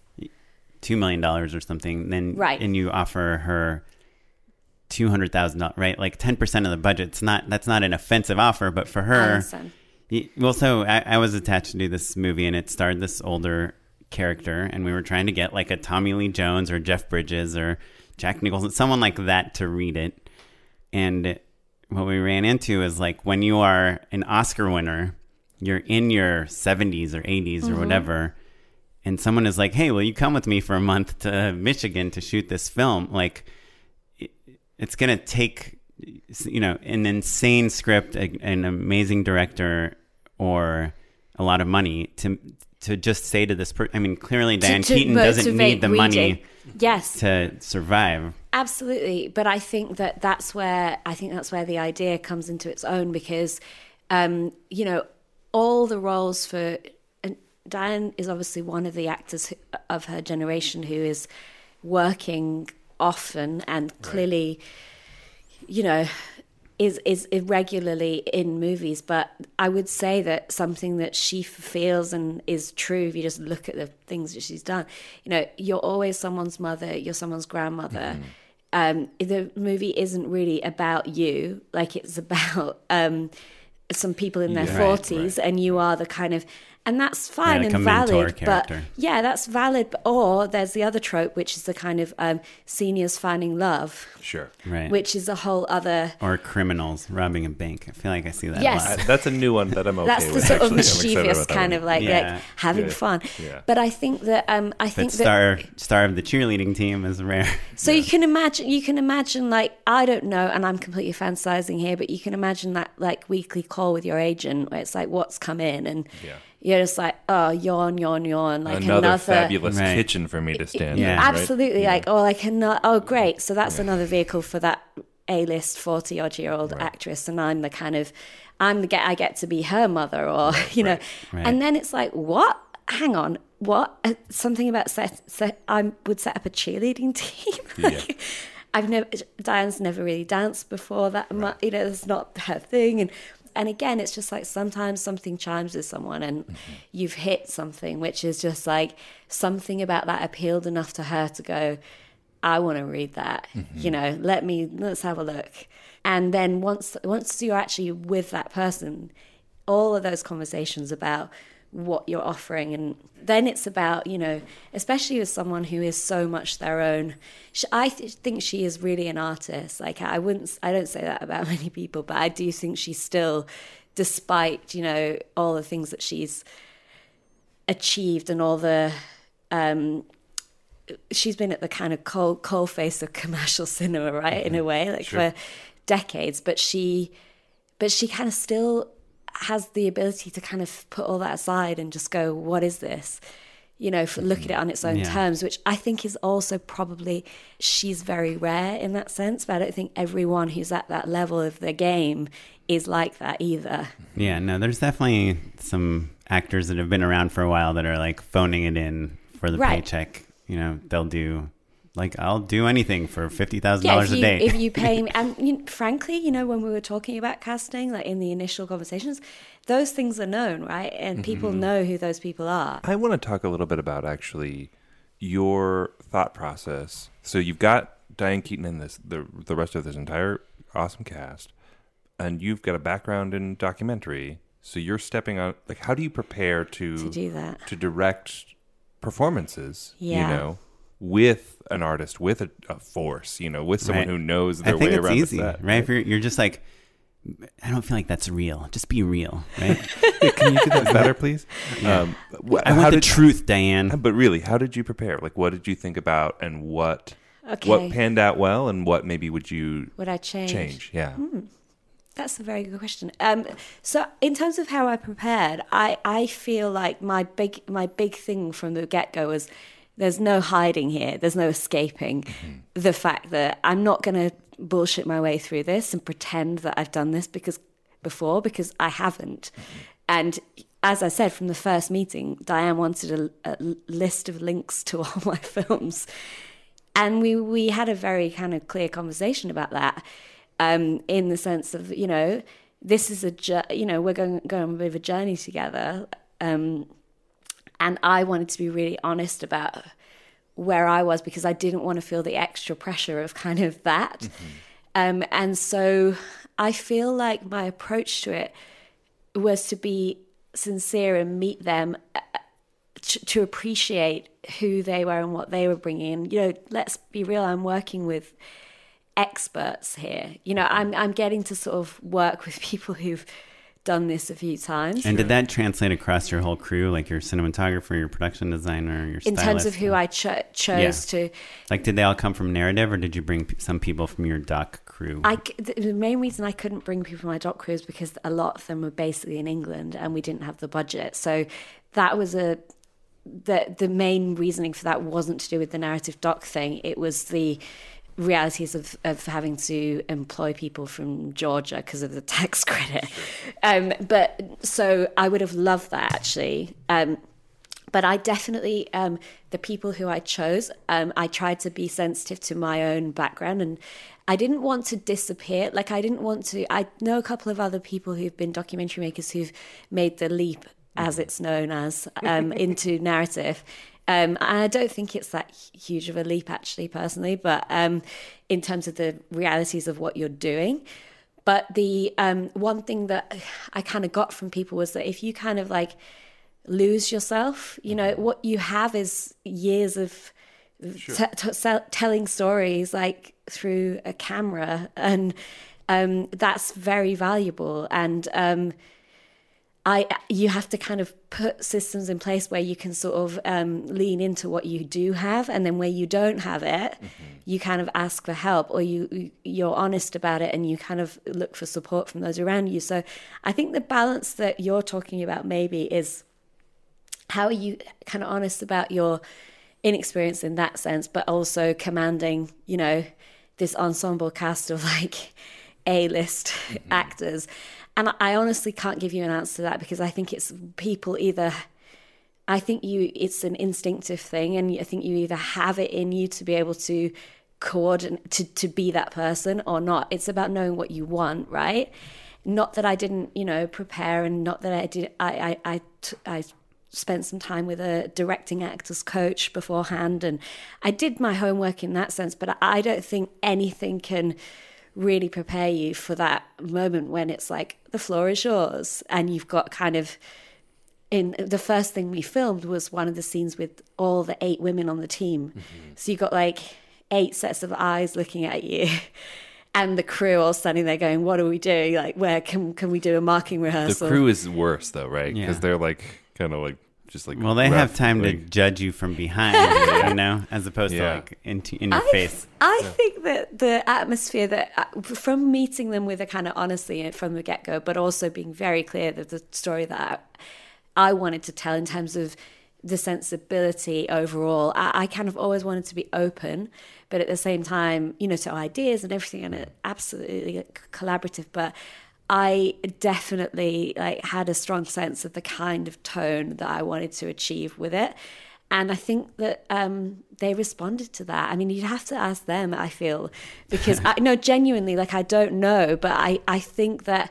two million dollars or something, then right. and you offer her two hundred thousand dollars, right? Like ten percent of the budget. It's not, that's not an offensive offer, but for her, you, well, so I, I was attached to do this movie, and it starred this older character, and we were trying to get like a Tommy Lee Jones or Jeff Bridges or Jack Nicholson, someone like that to read it. And what we ran into is like, when you are an Oscar winner, you're in your seventies or eighties mm-hmm. or whatever, and someone is like, hey, will you come with me for a month to Michigan to shoot this film? Like, it's going to take, you know, an insane script, a, an amazing director, or a lot of money to to just say to this person. I mean, clearly Diane to, to Keaton doesn't need the reading. money yes. to survive. Absolutely. But I think that that's where, I think that's where the idea comes into its own, because, um, you know, all the roles for... Diane is obviously one of the actors of her generation who is working often and clearly, right. you know, is is irregularly in movies, but I would say that something that she feels and is true if you just look at the things that she's done. You know, you're always someone's mother, you're someone's grandmother. Mm-hmm. Um, the movie isn't really about you, like it's about um, some people in their forties, right, right. and you are the kind of, and that's fine yeah, like and valid, but yeah, that's valid. But, or there's the other trope, which is the kind of um, seniors finding love, sure, right, which is a whole other, or criminals robbing a bank. I feel like I see that. Yes, a lot. That's a new one that I'm okay that's with. That's the sort actually. of mischievous kind of like, yeah. like having yeah. fun. Yeah. But I think that um, I think but that star star of the cheerleading team is rare. So yeah. you can imagine, you can imagine like, I don't know, and I'm completely fantasizing here, but you can imagine that like weekly call with your agent where it's like, what's come in, and yeah. you're just like, oh, yawn, yawn, yawn, like another, another fabulous right. kitchen for me to stand yeah. in. Right? Absolutely, Yeah. like, oh, like another, oh, great. So that's Yeah. another vehicle for that A-list forty odd year old Right. actress, and I'm the kind of, I'm the get, I get to be her mother, or Right, you know, right. Right. and then it's like, what? Hang on, what? Uh, Something about set, set, I would set up a cheerleading team. like, Yeah. I've never, Diane's never really danced before that much, you know, it's not her thing, and. And again, it's just like sometimes something chimes with someone and mm-hmm. you've hit something, which is just like something about that appealed enough to her to go, I want to read that, mm-hmm. you know, let me, let's have a look. And then once once you're actually with that person, all of those conversations about what you're offering, and then it's about, you know, especially with someone who is so much their own, she, I th- think she is really an artist. Like I wouldn't, I don't say that about many people, but I do think she's still, despite, you know, all the things that she's achieved and all the, um, she's been at the kind of coal, coal face of commercial cinema, right, in a way, like sure. for decades, but she, but she kind of still has the ability to kind of put all that aside and just go, what is this? You know, for, look at it on its own yeah. terms, which I think is also probably, she's very rare in that sense, but I don't think everyone who's at that level of the game is like that either. Yeah, no, there's definitely some actors that have been around for a while that are like phoning it in for the Right. paycheck. You know, they'll do, like, I'll do anything for fifty thousand Yeah, dollars if a you, day. if you pay me, and you know, frankly, you know, when we were talking about casting, like in the initial conversations, those things are known, right? And Mm-hmm. people know who those people are. I want to talk a little bit about actually your thought process. So you've got Diane Keaton in this, the the rest of this entire awesome cast, and you've got a background in documentary. So you're stepping out. Like, how do you prepare to To do that. to direct performances? Yeah. You know, with an artist, with a, a force. You know, with someone Right. who knows I their think way it's around easy, the set. right? If you're, you're just like, I don't feel like that's real. Just be real, right? Yeah, can you do that better, please? Um, wh- I want how the did- truth, Diane. But really, how did you prepare? Like, what did you think about, and what Okay. what panned out well, and what maybe would you Would I change? change? Yeah. That's a very good question. Um, so in terms of how I prepared, I, I feel like my big my big thing from the get-go was there's no hiding here. There's no escaping Mm-hmm. the fact that I'm not going to bullshit my way through this and pretend that I've done this because before, because I haven't. Mm-hmm. And as I said, from the first meeting, Diane wanted a, a list of links to all my films. And we, we had a very kind of clear conversation about that. Um, in the sense of, you know, this is a, jour- you know, we're going, going on a bit of a journey together. Um, and I wanted to be really honest about where I was because I didn't want to feel the extra pressure of kind of that. Mm-hmm. Um, and so I feel like my approach to it was to be sincere and meet them uh, to, to appreciate who they were and what they were bringing. You know, let's be real, I'm working with experts here. You know, I'm I'm getting to sort of work with people who've done this a few times. And did that translate across your whole crew, like your cinematographer, your production designer, your in stylist? terms of who I cho- chose Yeah. to, Like, did they all come from narrative, or did you bring p- some people from your doc crew? I c- the the main reason I couldn't bring people from my doc crew is because a lot of them were basically in England and we didn't have the budget. So that was a the the main reasoning for that wasn't to do with the narrative doc thing. It was the realities of, of having to employ people from Georgia because of the tax credit. Um, but so I would have loved that actually. Um, But I definitely, um, the people who I chose, um, I tried to be sensitive to my own background, and I didn't want to disappear. Like, I didn't want to, I know a couple of other people who've been documentary makers who've made the leap, as it's known as, um, into narrative. Um, and I don't think it's that huge of a leap, actually, personally, but um, in terms of the realities of what you're doing. But the um, one thing that I kind of got from people was that if you kind of like lose yourself, you know, what you have is years of sure. t- t- telling stories like through a camera, and um, that's very valuable. And um, I, you have to kind of put systems in place where you can sort of um, lean into what you do have, and then where you don't have it, mm-hmm. you kind of ask for help, or you you're honest about it, and you kind of look for support from those around you. So I think the balance that you're talking about maybe is how are you kind of honest about your inexperience in that sense, but also commanding, you know, this ensemble cast of like A-list mm-hmm. actors. And I honestly can't give you an answer to that, because I think it's people either, I think you, it's an instinctive thing, and I think you either have it in you to be able to coordinate, to, to be that person or not. It's about knowing what you want, right? Not that I didn't, you know, prepare, and not that I did, I, I, I, I spent some time with a directing actors coach beforehand, and I did my homework in that sense, but I don't think anything can really prepare you for that moment when it's like the floor is yours, and you've got kind of, in the first thing we filmed was one of the scenes with all the eight women on the team. Mm-hmm. So you got like eight sets of eyes looking at you, and the crew all standing there going, what do we do? Like, where can can we do a marking rehearsal? The crew is worse though, right? Because Yeah. they're like kind of like just like well, they rough, have time like, to judge you from behind, you know, as opposed Yeah. to like into in your I, face. I Yeah. think that the atmosphere that uh, from meeting them with a kind of honesty from the get-go, but also being very clear that the story that I, I wanted to tell in terms of the sensibility overall, I, I kind of always wanted to be open, but at the same time, you know, to ideas and everything, and it absolutely collaborative. But I definitely like had a strong sense of the kind of tone that I wanted to achieve with it. And I think that um, they responded to that. I mean, you'd have to ask them, I feel, because I no, genuinely, like, I don't know, but I, I think that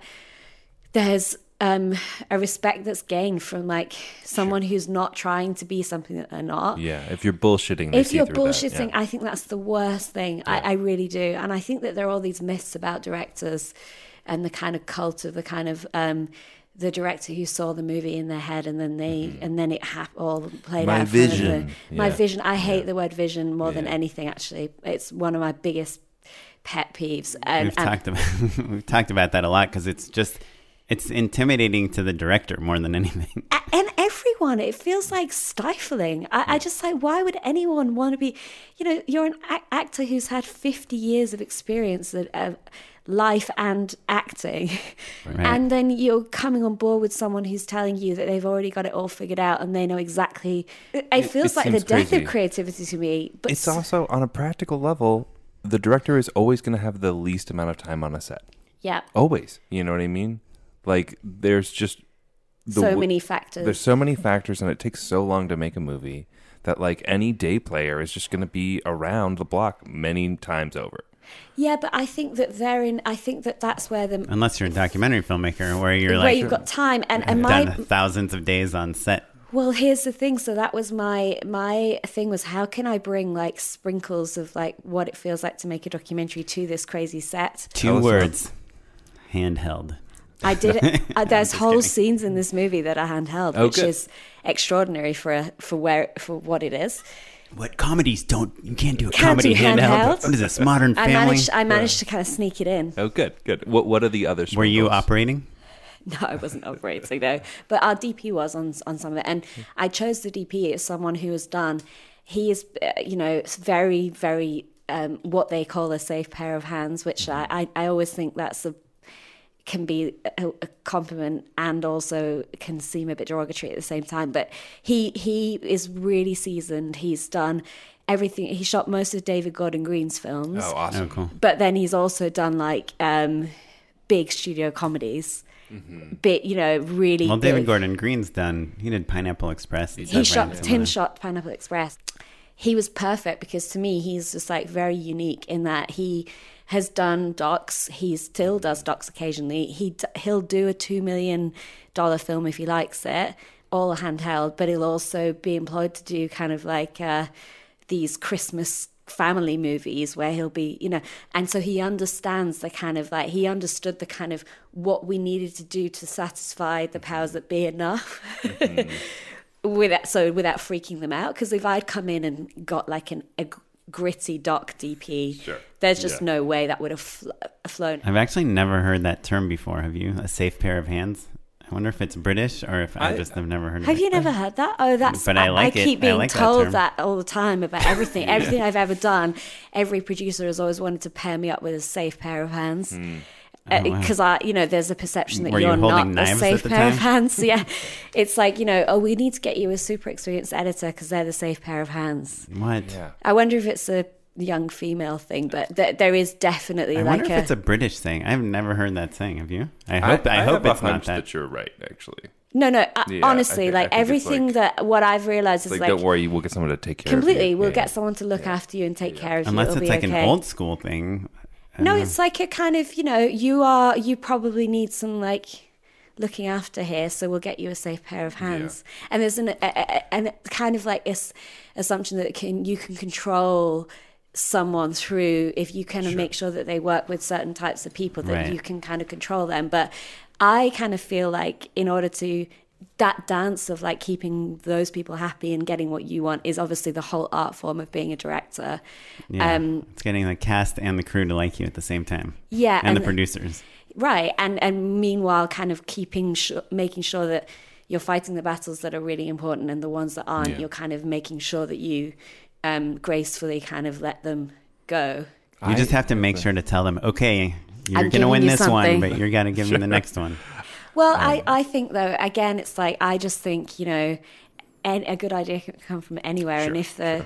there's um, a respect that's gained from like someone sure. who's not trying to be something that they're not. Yeah, if you're bullshitting, they if see you're through bullshitting, that. Yeah. I think that's the worst thing. Yeah. I, I really do. And I think that there are all these myths about directors and the kind of cult of the kind of um, the director who saw the movie in their head, and then they mm-hmm. and then it ha- all played my out. Vision. The, yeah. My vision. I hate yeah. the word vision more yeah. than anything. Actually, it's one of my biggest pet peeves. And, we've and, talked about we've talked about that a lot, because it's just it's intimidating to the director more than anything. And everyone, it feels like stifling. I, I just like, why would anyone want to be? You know, you're an a- actor who's had fifty years of experience of uh, life and acting, right. and then you're coming on board with someone who's telling you that they've already got it all figured out and they know exactly. It, it feels it like the death crazy. of creativity to me. But it's also on a practical level, the director is always going to have the least amount of time on a set. Yeah, always. You know what I mean? Like, there's just the, so many factors. There's so many factors, and it takes so long to make a movie that like any day player is just going to be around the block many times over. Yeah, but I think that they're in. I think that that's where the unless you're a documentary filmmaker where you're where like you've got time and and done my thousands of days on set. Well, here's the thing. So that was my my thing was how can I bring like sprinkles of like what it feels like to make a documentary to this crazy set? Two words: handheld. I did it. Uh, there's whole kidding. scenes in this movie that are handheld, oh, which good. is extraordinary for a, for where for what it is. What comedies don't you can't do a can't comedy do handheld? handheld. What is this, Modern I Family? managed. I managed to kind of sneak it in. Oh, good, good. What What are the other? Were you sprinkles? No, operating? I wasn't operating, no. But our D P was on on some of it. And I chose the D P as someone who has done, he is, uh, you know, very, very, um, what they call a safe pair of hands, which I, I, I always think that's a, can be a, a compliment and also can seem a bit derogatory at the same time. But he he is really seasoned. He's done everything. He shot most of David Gordon Green's films. Oh, awesome. Oh, cool. But then he's also done like... Um, big studio comedies. Mm-hmm. Bit, you know, really Well, David big. Gordon Green's done, he did Pineapple Express. and He stuff, shot, right? Tim shot Pineapple Express. He was perfect because to me, he's just like very unique in that he has done docs. He still does docs occasionally. He, he'll do a two million dollars film if he likes it, all handheld, but he'll also be employed to do kind of like uh, these Christmas family movies where he'll be, you know, and so he understands the kind of like, he understood the kind of what we needed to do to satisfy the powers that be enough. Mm-hmm. without, so without freaking them out. Because if I'd come in and got like an, a gritty doc D P, sure. there's just yeah. no way that would have fl- flown. I've actually never heard that term before. Have you? A safe pair of hands? I wonder if it's British or if I, I just have never heard have of it. you never heard that? Oh, that's. But I like I it. keep being I like that told term. that, all the time about everything. Yeah. Everything I've ever done, every producer has always wanted to pair me up with a safe pair of hands. Mm. Because Oh, wow. I, you know, there's a perception that Were you you're holding not a knives safe at the pair of time? hands. Yeah, it's like, you know, oh, we need to get you a super experienced editor because they're the safe pair of hands. What? Yeah. I wonder if it's a young female thing, but th- there is definitely I like wonder a. if it's a British thing. I've never heard that saying. Have you? I hope. I, I hope have it's a not hunch that. that you're right, actually. no, no. Uh, Yeah, I honestly, thi- I like think it's everything like- that what I've realized is Like, like, don't worry, we'll get someone to take care completely. of you. We'll Yeah. get someone to look after you and take care of Unless you. It'll it's be like okay. an old school thing. I No, don't it's like a kind of, you know, you are, you probably need some like looking after here, so we'll get you a safe pair of hands. Yeah. And there's an a, a, an kind of like this assumption that can you can control someone through if you kind of Sure. make sure that they work with certain types of people, that Right. you can kind of control them. But I kind of feel like in order to that dance of like keeping those people happy and getting what you want is obviously the whole art form of being a director. Yeah, Um, it's getting the cast and the crew to like you at the same time. Yeah, and, and the producers. Right, and and meanwhile, kind of keeping, sh- making sure that you're fighting the battles that are really important, and the ones that aren't, Yeah. you're kind of making sure that you um, gracefully kind of let them go. You just I- have to make sure to tell them, okay, you're I'm going to win giving you this one, something. but you got to give them the next one. Well, Um, I, I think though, again, it's like I just think, you know, an, a good idea can come from anywhere, and Sure, if the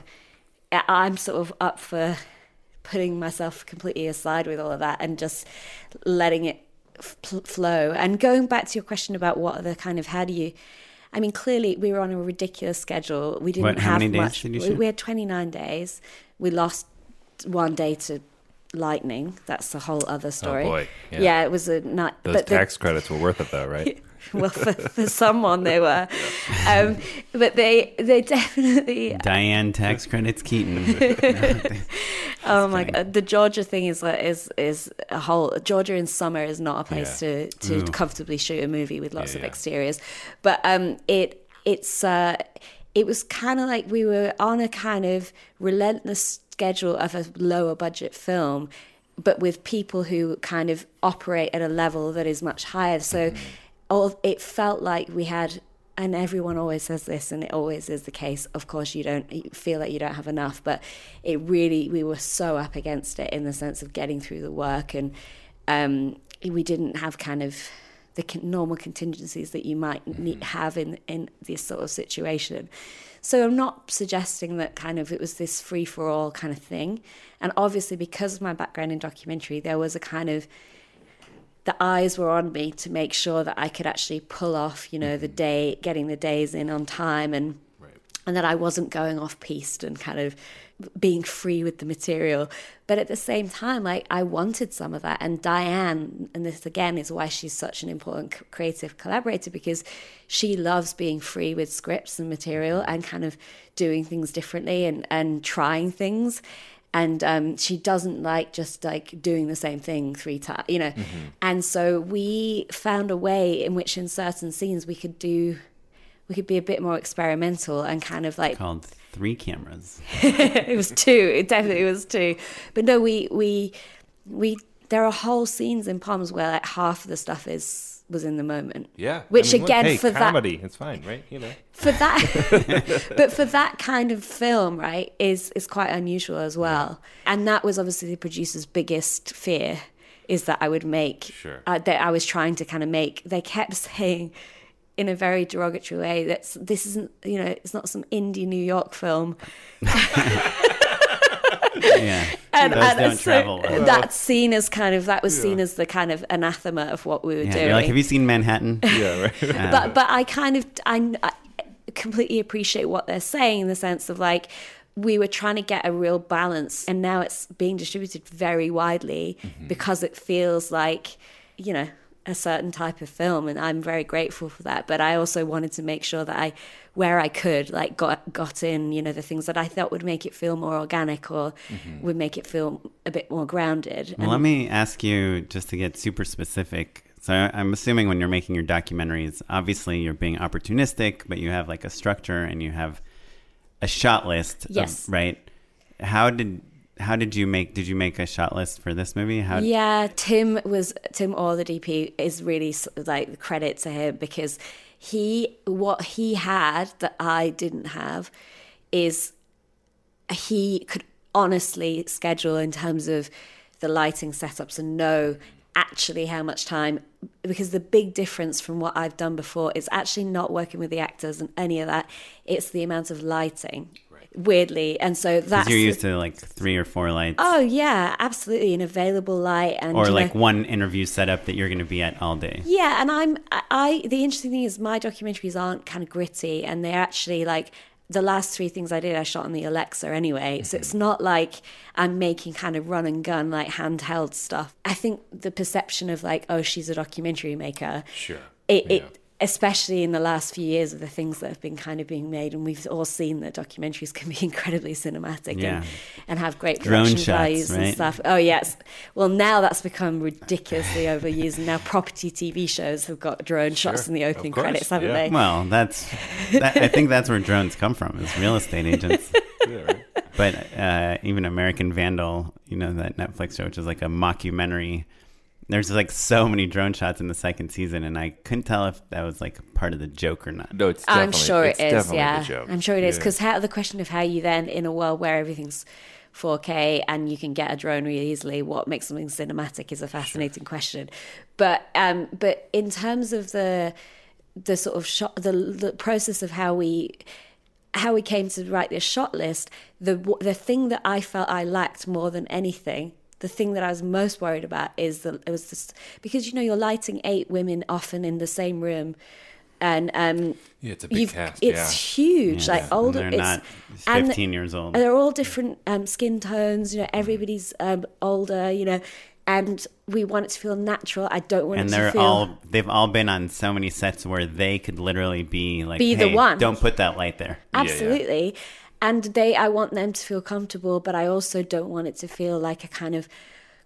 I'm sort of up for putting myself completely aside with all of that and just letting it f- flow. And going back to your question about what are the kind of how do you, I mean, clearly we were on a ridiculous schedule. We didn't What, how have many days much. did you we, shoot? we had twenty-nine days. We lost one day to lightning. That's a whole other story. Oh boy, yeah. yeah, it was a night. Those but the- tax credits were worth it, though, right? well, for, for someone they were, um, but they they definitely. Diane tax credits Keaton. Oh my god, the Georgia thing is like, is is a whole. Georgia in summer is not a place Yeah. to to Ooh. comfortably shoot a movie with lots Yeah, of yeah. exteriors, but um, it it's uh, it was kind of like we were on a kind of relentless schedule of a lower budget film, but with people who kind of operate at a level that is much higher. So. Mm-hmm. All, it felt like we had, and everyone always says this, and it always is the case. Of course, you don't you feel like you don't have enough, but it really, we were so up against it in the sense of getting through the work, and um, we didn't have kind of the con- normal contingencies that you might need, have in in this sort of situation. So I'm not suggesting that kind of it was this free for all kind of thing, and obviously because of my background in documentary, there was a kind of the eyes were on me to make sure that I could actually pull off, you know, the day, getting the days in on time, and Right. and that I wasn't going off piste and kind of being free with the material. But at the same time, like I wanted some of that. And Diane, and this again is why she's such an important c- creative collaborator, because she loves being free with scripts and material and kind of doing things differently and, and trying things. And um, she doesn't like just like doing the same thing three times, you know. Mm-hmm. And so we found a way in which in certain scenes we could do, we could be a bit more experimental and kind of like. Called Three Cameras. It was two. It definitely was two. But no, we we we. There are whole scenes in Palms where like half of the stuff is was in the moment. Yeah. Which I mean, look, again hey, for comedy, that it's fine, right? You know. for that but for that kind of film, right, is is quite unusual as well. And that was obviously the producer's biggest fear, is that I would make Sure. uh, that I was trying to kind of make. They kept saying in a very derogatory way that this isn't, you know, it's not some indie New York film. Yeah, and, those and don't so travel well. that's seen as kind of that was seen as the kind of anathema of what we were Yeah, doing. you're like, have you seen Manhattan? Yeah, right. Uh, but but I kind of I, I completely appreciate what they're saying in the sense of like we were trying to get a real balance, and now it's being distributed very widely mm-hmm. because it feels like, you know, a certain type of film, and I'm very grateful for that. But I also wanted to make sure that I, where I could, like got got in, you know, the things that I thought would make it feel more organic or mm-hmm. would make it feel a bit more grounded. Well, and, let me ask you, just to get super specific. So I'm assuming when you're making your documentaries, obviously you're being opportunistic, but you have like a structure and you have a shot list. Yes. Of, right. How did how did you make did you make a shot list for this movie? How yeah, Tim was Tim Orr, the D P, is really like credit to him because he what he had that I didn't have is he could honestly schedule in terms of the lighting setups and know actually how much time, because the big difference from what I've done before is actually not working with the actors and any of that. It's the amount of lighting, right. weirdly. And so that's... you're used to like three or four lights. Oh, yeah, absolutely. An available light. And or like know, one interview setup that you're going to be at all day. Yeah, and I'm... I the interesting thing is my documentaries aren't kind of gritty, and they're actually like... The last three things I did, I shot on the Alexa anyway. Mm-hmm. So it's not like I'm making kind of run and gun, like handheld stuff. I think the perception of like, oh, she's a documentary maker. Sure. It, yeah. it especially in the last few years of the things that have been kind of being made, and we've all seen that documentaries can be incredibly cinematic yeah. and, and have great drone production shots, values right? and stuff. Oh yes, well now that's become ridiculously overused, and now property T V shows have got drone Sure. shots in the opening course, credits, haven't yeah. they? Well, that's that, I think that's where drones come from, is real estate agents. Yeah, right. But uh, even American Vandal, you know, that Netflix show, which is like a mockumentary. There's like so many drone shots in the second season, and I couldn't tell if that was like part of the joke or not. No, it's I'm definitely, sure it's it is. definitely Yeah, the joke. I'm sure it is Yeah. because how the question of how you then, in a world where everything's four K and you can get a drone really easily, what makes something cinematic is a fascinating sure. question. But um, but in terms of the the sort of shot, the, the process of how we. how we came to write this shot list, the the thing that I felt I lacked more than anything, the thing that I was most worried about is that it was just because, you know, you're lighting eight women often in the same room, and um, yeah, it's a big you've, cast. it's yeah. huge, Yeah. like older. And they're it's, not and fifteen years old. They're all different um, skin tones. You know, everybody's um, older. You know. And we want it to feel natural. I don't want and it they're to feel... all they've all been on so many sets where they could literally be like, Be the hey, one. don't put that light there. Absolutely. Yeah, yeah. And they, I want them to feel comfortable, but I also don't want it to feel like a kind of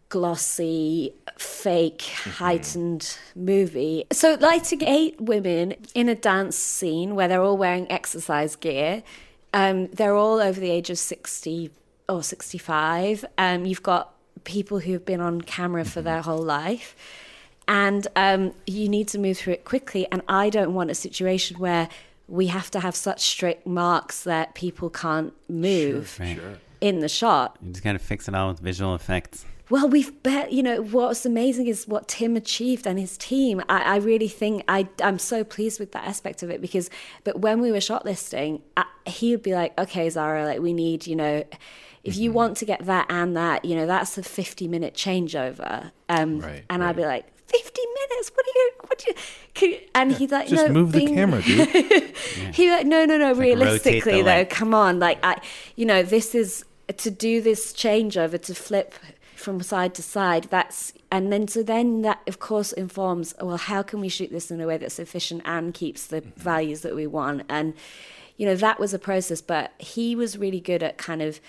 glossy, fake, mm-hmm. heightened movie. So lighting eight women in a dance scene where they're all wearing exercise gear. Um, they're all over the age of sixty or sixty-five. Um, you've got people who've been on camera for their whole life, and um, you need to move through it quickly. And I don't want a situation where we have to have such strict marks that people can't move Right. Sure. in the shot. You just got to fix it all with visual effects. Well, we've bet, you know, what's amazing is what Tim achieved and his team. I, I really think I, I'm so pleased with that aspect of it because, but when we were shortlisting, I, he would be like, okay, Zara, like we need, you know, if you want to get that and that, you know, that's a fifty minute changeover. Um, Right, and right. I'd be like, fifty minutes? What are you, what do you, can you and he's like, Just no, move being, the camera, dude. He like, no, no, no, like realistically rotate the though, light. come on. Like, I, you know, this is, to do this changeover, to flip from side to side, that's, and then, so then that of course informs, well, how can we shoot this in a way that's efficient and keeps the mm-hmm. values that we want? And, you know, that was a process, but he was really good at kind of,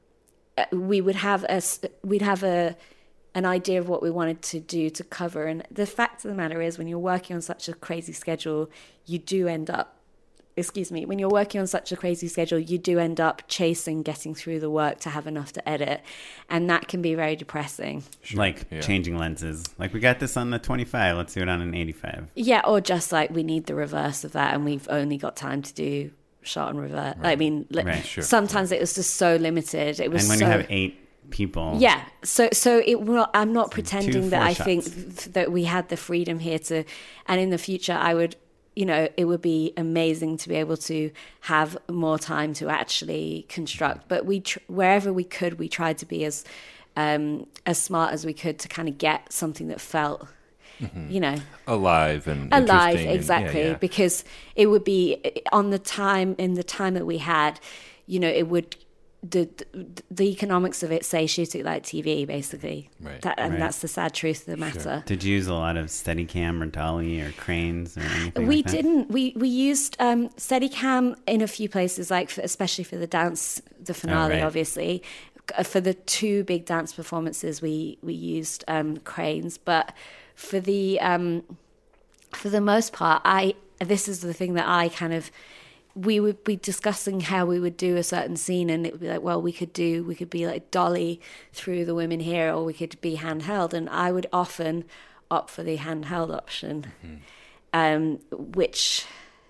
we would have a we'd have a an idea of what we wanted to do to cover, and the fact of the matter is, when you're working on such a crazy schedule, you do end up excuse me when you're working on such a crazy schedule you do end up chasing getting through the work to have enough to edit, and that can be very depressing. Sure. Like Yeah. changing lenses. Like, we got this on the twenty-five, let's do it on an eighty-five. Yeah, or just like we need the reverse of that and we've only got time to do shot and revert. Right. I mean, like, Right, sure. sometimes it was just so limited. It was And when so, you have eight people. yeah. So, so it. Well, I'm not pretending two that I four think shots. th- that we had the freedom here to, and in the future, I would you know, it would be amazing to be able to have more time to actually construct. But we, tr- wherever we could, we tried to be as um, as smart as we could to kind of get something that felt, mm-hmm. you know, alive and alive, interesting exactly. And, yeah, yeah. Because it would be on the time in the time that we had, you know, it would. The, the the economics of it say shoot it like T V, basically. Right. That, and Right. that's the sad truth of the matter. Sure. Did you use a lot of Steadicam or dolly or cranes or anything We like that? didn't. We we used um, Steadicam in a few places, like for, especially for the dance, the finale, right. obviously. For the two big dance performances, we we used um, cranes. But for the um, for the most part, I this is the thing that I kind of. We would be discussing how we would do a certain scene, and it would be like, well, we could do, we could be like dolly through the women here, or we could be handheld. And I would often opt for the handheld option, mm-hmm. um, which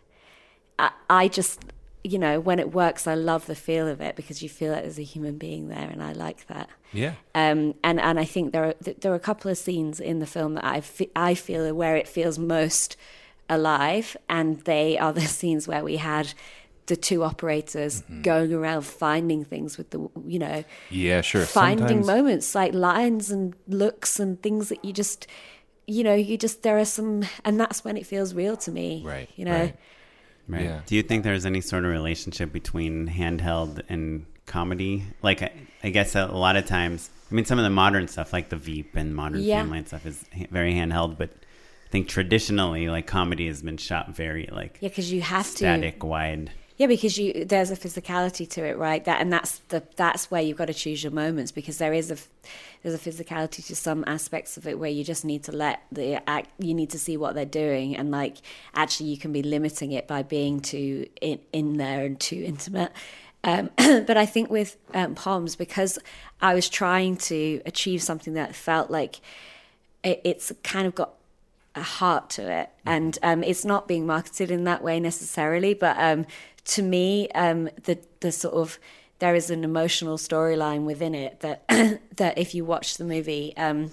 I, I just, you know, when it works, I love the feel of it because you feel like there's a human being there, and I like that. Yeah. Um, and, and I think there are there are a couple of scenes in the film that I, fe- I feel where it feels most alive, and they are the scenes where we had the two operators mm-hmm. going around finding things with the, you know, yeah, sure, finding Sometimes... moments like lines and looks and things that you just, you know, you just there are some, and that's when it feels real to me, right? You know, right. Right. Yeah. Do you think there's any sort of relationship between handheld and comedy? Like, I, I guess a lot of times, I mean, some of the modern stuff, like the Veep and Modern Yeah. Family and stuff, is ha- very handheld, but I think traditionally, like, comedy has been shot very, like, yeah, because you have static, to, wide. yeah, because you there's a physicality to it, right? That and that's the that's where you've got to choose your moments, because there is a there's a physicality to some aspects of it where you just need to let the act, you need to see what they're doing, and like actually you can be limiting it by being too in, in there and too intimate. Um, but I think with um, Poms, because I was trying to achieve something that felt like it, it's kind of got a heart to it, and um, it's not being marketed in that way necessarily, but um, to me, um, the the sort of there is an emotional storyline within it that that if you watch the movie, um,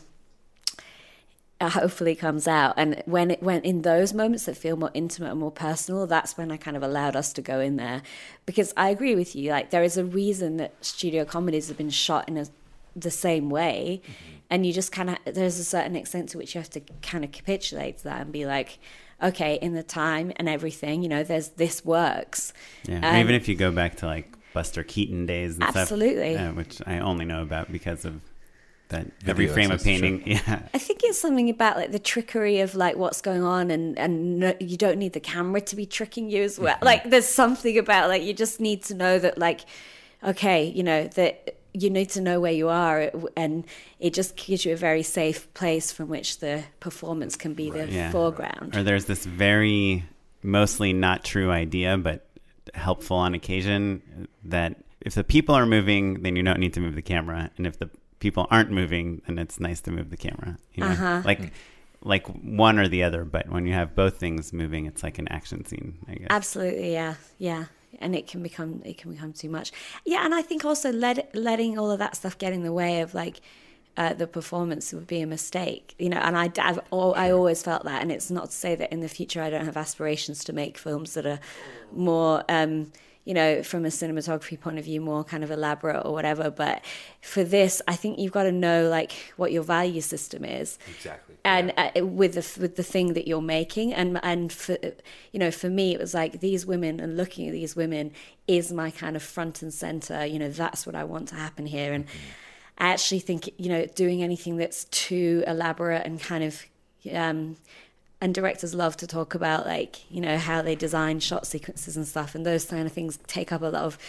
uh, hopefully comes out. And when it went in those moments that feel more intimate and more personal, that's when I kind of allowed us to go in there, because I agree with you. Like, there is a reason that studio comedies have been shot in a, the same way. Mm-hmm. And you just kind of, there's a certain extent to which you have to kind of capitulate to that and be like, okay, in the time and everything, you know, there's this works. Yeah, Um, or even if you go back to, like, Buster Keaton days and absolutely. stuff. Absolutely. Uh, which I only know about because of that Video every frame of access, painting. sure. Yeah. I think it's something about like the trickery of like what's going on, and and no, you don't need the camera to be tricking you as well. Mm-hmm. Like, there's something about like you just need to know that, like, okay, you know, that you need to know where you are, and it just gives you a very safe place from which the performance can be right. the yeah. foreground. Or there's this very mostly not true idea, but helpful on occasion, that if the people are moving, then you don't need to move the camera, and if the people aren't moving, then it's nice to move the camera. You know? Uh-huh. Like, like one or the other, but when you have both things moving, it's like an action scene, I guess. Absolutely, yeah, yeah. And it can become it can become too much. Yeah, and I think also let, letting all of that stuff get in the way of like uh, the performance would be a mistake, you know. And I I've, I always felt that, and it's not to say that in the future I don't have aspirations to make films that are more, um, you know, from a cinematography point of view, more kind of elaborate or whatever. But for this, I think you've got to know like what your value system is. Exactly. And yeah. uh, with the with the thing that you're making, and and for you know, for me, it was like these women, and looking at these women is my kind of front and center. You know, that's what I want to happen here. And mm-hmm. I actually think, you know, doing anything that's too elaborate and kind of um, and directors love to talk about like, you know, how they design shot sequences and stuff, and those kind of things take up a lot of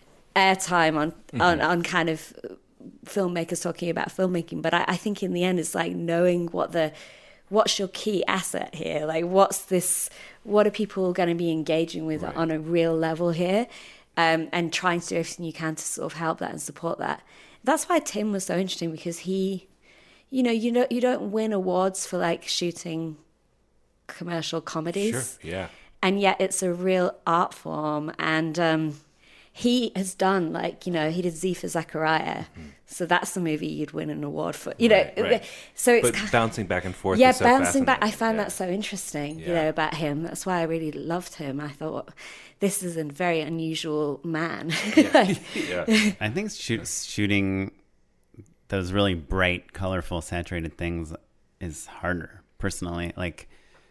airtime on mm-hmm. on on kind of filmmakers talking about filmmaking. But I, I think in the end it's like knowing what the what's your key asset here, like what's this what are people going to be engaging with right. on a real level here, um, and trying to do everything you can to sort of help that and support that. That's why Tim was so interesting, because he, you know, you know you don't win awards for like shooting commercial comedies, sure, yeah, and yet it's a real art form. And um he has done, like, you know, he did Z for Zachariah. Mm-hmm. So that's the movie you'd win an award for, you right, know. Right. So it's but kind of, bouncing back and forth. Yeah, is so bouncing back. I found yeah. that so interesting, yeah. you know, about him. That's why I really loved him. I thought, this is a very unusual man. Yeah. like, yeah. I think shoot, shooting those really bright, colorful, saturated things is harder, personally. Like,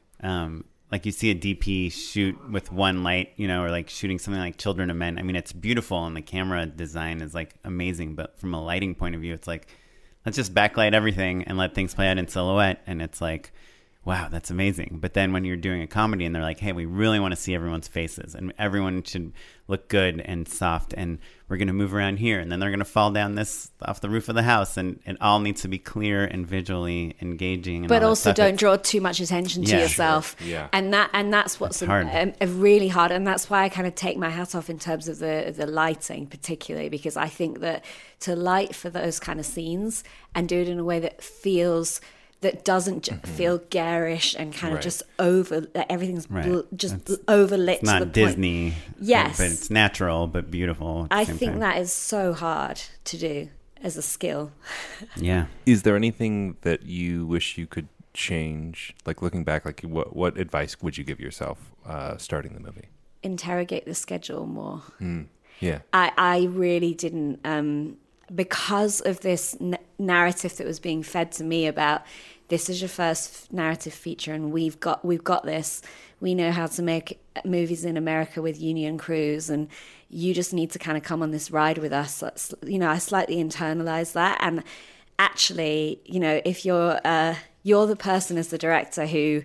um, like you see a D P shoot with one light, you know, or like shooting something like Children of Men. I mean, it's beautiful and the camera design is like amazing, but from a lighting point of view, it's like, let's just backlight everything and let things play out in silhouette. And it's like, wow, that's amazing. But then when you're doing a comedy and they're like, hey, we really want to see everyone's faces and everyone should look good and soft and we're going to move around here and then they're going to fall down this off the roof of the house and it all needs to be clear and visually engaging. And but all also that don't it's, draw too much attention to yeah, yourself. Sure. Yeah. And that and that's what's hard. A, a really hard. And that's why I kind of take my hat off in terms of the, the lighting particularly, because I think that to light for those kind of scenes and do it in a way that feels... that doesn't j- mm-hmm. feel garish and kind of right. just over, everything's right. bl- just it's, overlit it's not to the Disney, point. Yes. But it's natural, but beautiful. At the I same think time. that is so hard to do as a skill. Yeah. Is there anything that you wish you could change? Like looking back, like what what advice would you give yourself uh, starting the movie? Interrogate the schedule more. Mm. Yeah. I, I really didn't, um, because of this n- narrative that was being fed to me about this is your first narrative feature and we've got we've got this. We know how to make movies in America with union crews and you just need to kind of come on this ride with us. That's, you know, I slightly internalized that. And actually, you know, if you're uh, you're the person as the director who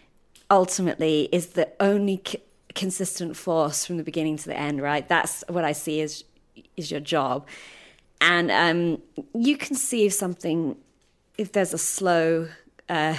ultimately is the only c- consistent force from the beginning to the end, right? That's what I see as is your job. And um, you can see if something, if there's a slow uh,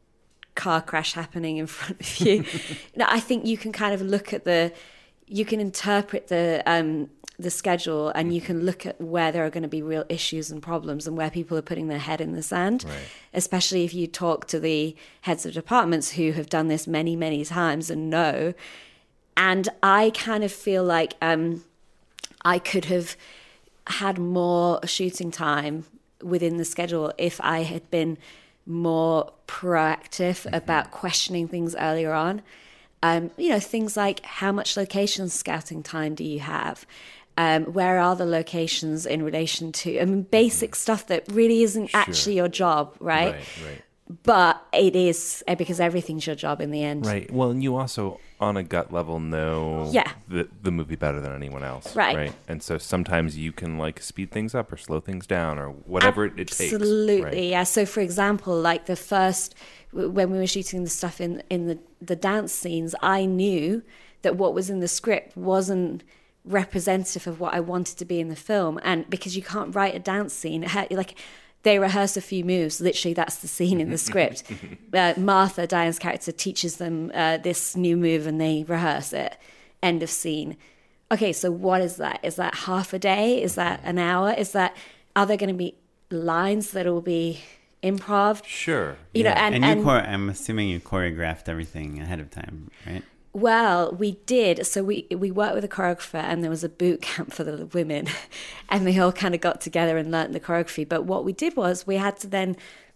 car crash happening in front of you. No, I think you can kind of look at the, you can interpret the um, the schedule and you can look at where there are going to be real issues and problems and where people are putting their head in the sand. Right. Especially if you talk to the heads of departments who have done this many, many times and know. And I kind of feel like um, I could have had more shooting time within the schedule if I had been more proactive mm-hmm. about questioning things earlier on. Um, you know, things like how much location scouting time do you have? Um, where are the locations in relation to, I mean, basic stuff that really isn't Sure. actually your job, right? Right, right. But it is, because everything's your job in the end. Right. Well, and you also, on a gut level, know Yeah. the, the movie better than anyone else. Right. Right. And so sometimes you can like speed things up or slow things down or whatever it, it takes. Absolutely, Right? yeah. So, for example, like the first, when we were shooting the stuff in, in the, the dance scenes, I knew that what was in the script wasn't representative of what I wanted to be in the film. And because you can't write a dance scene, like... they rehearse a few moves. Literally, that's the scene in the script. Uh, Martha, Diane's character, teaches them uh, this new move and they rehearse it. End of scene. Okay, so what is that? Is that half a day? Is that an hour? Is that, are there going to be lines that will be improv? Sure. You know, yeah. and, And, you and chore- I'm assuming you choreographed everything ahead of time, right? well, we did. So we we worked with a choreographer and there was a boot camp for the women and they all kind of got together and learnt the choreography. But what we did was we had to then,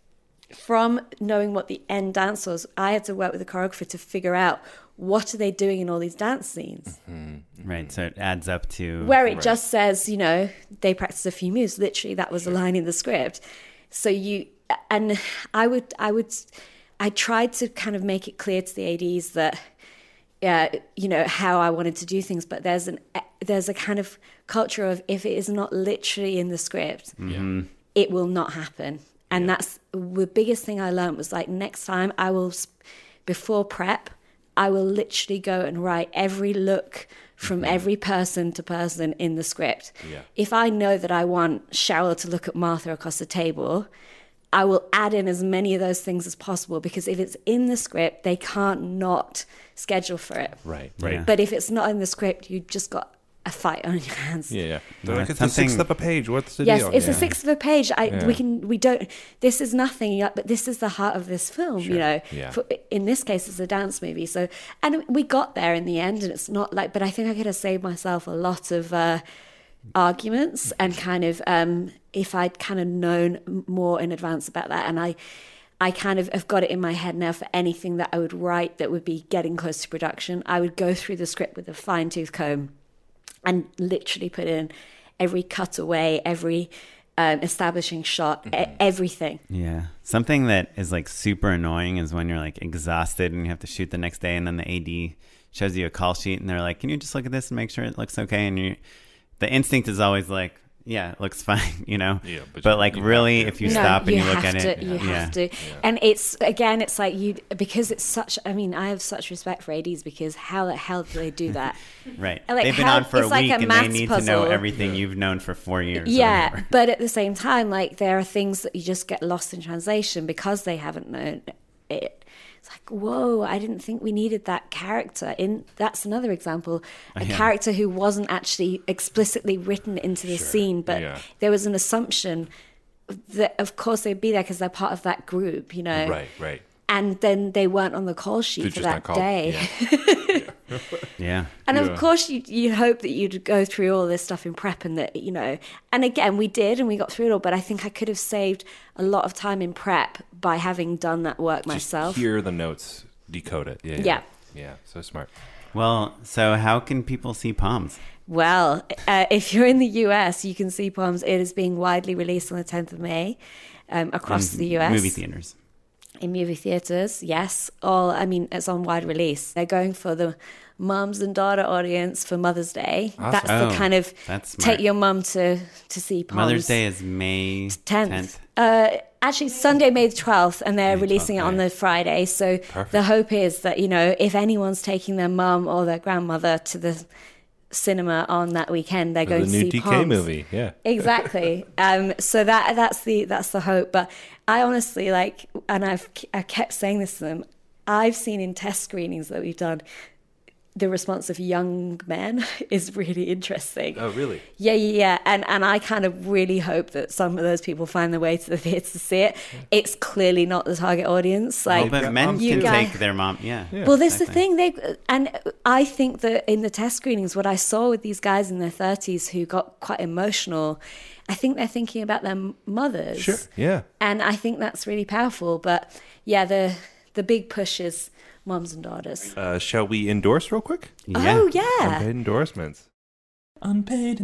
from knowing what the end dance was, I had to work with the choreographer to figure out what are they doing in all these dance scenes. Mm-hmm. Right. So it adds up to Where it Right. just says, you know, they practice a few moves. Literally, that was Sure. a line in the script. So you, and I would, I would, I tried to kind of make it clear to the A Ds that, uh, you know, how I wanted to do things. But there's an, there's a kind of culture of if it is not literally in the script, Mm-hmm. it will not happen. And Yeah. that's the biggest thing I learned was like, next time I will, before prep, I will literally go and write every look from Mm-hmm. every person to person in the script. Yeah. If I know that I want Cheryl to look at Martha across the table, I will add in as many of those things as possible, because if it's in the script, they can't not schedule for it. Right. Right. Yeah. But if it's not in the script, you just got a fight on your hands. Yeah, yeah. No, They're like, it's it's a sixth something- of a page. What's the Yes, deal? it's yeah. a sixth of a page. I Yeah. we can we don't. This is nothing, but this is the heart of this film. Sure. You know, Yeah. For, in this case, it's a dance movie. So, and we got there in the end, and it's not like. But I think I could have saved myself a lot of uh, arguments and kind of um, if I'd kind of known more in advance about that, and I. I kind of have got it in my head now for anything that I would write that would be getting close to production. I would go through the script with a fine tooth comb and literally put in every cutaway, every um, establishing shot, Mm-hmm. e- everything. Yeah. Something that is like super annoying is when you're like exhausted and you have to shoot the next day, and then the A D shows you a call sheet and they're like, can you just look at this and make sure it looks okay? And you, the instinct is always like, yeah, it looks fine, you know? Yeah, but but you- like you really, have to. if you No, stop and you, look have at to, it, you yeah. have to. And it's, again, it's like you, because it's such, I mean, I have such respect for A Ds because how the hell do they do that? Right. Like, They've been how- on for a it's like week a and they maths need to know puzzle. everything you've known for four years. or Yeah, whatever. but at the same time, like there are things that you just get lost in translation because they haven't known it. It's like, whoa, I didn't think we needed that character. In that's another example, a Yeah. character who wasn't actually explicitly written into the scene, but yeah. there was an assumption that, of course, they'd be there because they're part of that group, you know. Right, right. And then they weren't on the call sheet They're for just that not called. day. Yeah. Yeah. And Yeah. of course, you you hope that you'd go through all this stuff in prep, and that you know. And again, we did, and we got through it all. But I think I could have saved a lot of time in prep by having done that work myself. Just hear the notes, decode it. Yeah, yeah. Yeah. Yeah, so smart. Well, so how can people see Palms? Well, uh, if you're in the U S, you can see Palms. It is being widely released on the tenth of May um, across In the U S. Movie theaters. In movie theaters, yes. All I mean, it's on wide release. They're going for the mums and daughter audience for Mother's Day. Awesome. That's Oh, the kind of that's smart. take your mum to to see Palms. Mother's Day is May tenth. Uh, actually, Sunday, May the twelfth, and they're May releasing twelfth, it on yeah. the Friday. So the hope is that, you know, if anyone's taking their mum or their grandmother to the cinema on that weekend, they're going The to new see D K Palms. movie, yeah. Exactly. um, so that that's the that's the hope. But I honestly like, and I've I kept saying this to them. I've seen in test screenings that we've done, the response of young men is really interesting. Oh, really? Yeah, yeah, yeah. And and I kind of really hope that some of those people find their way to the theatre to see it. It's clearly not the target audience. Like, Well, but men you can guys- take their mom. Yeah. well, this is the exactly. thing. They and I think that in the test screenings, what I saw with these guys in their thirties who got quite emotional, I think they're thinking about their mothers. Sure, yeah. And I think that's really powerful. But yeah, the the big push is moms and daughters. Uh, shall we endorse real quick? Yeah. Oh yeah. Unpaid endorsements. Unpaid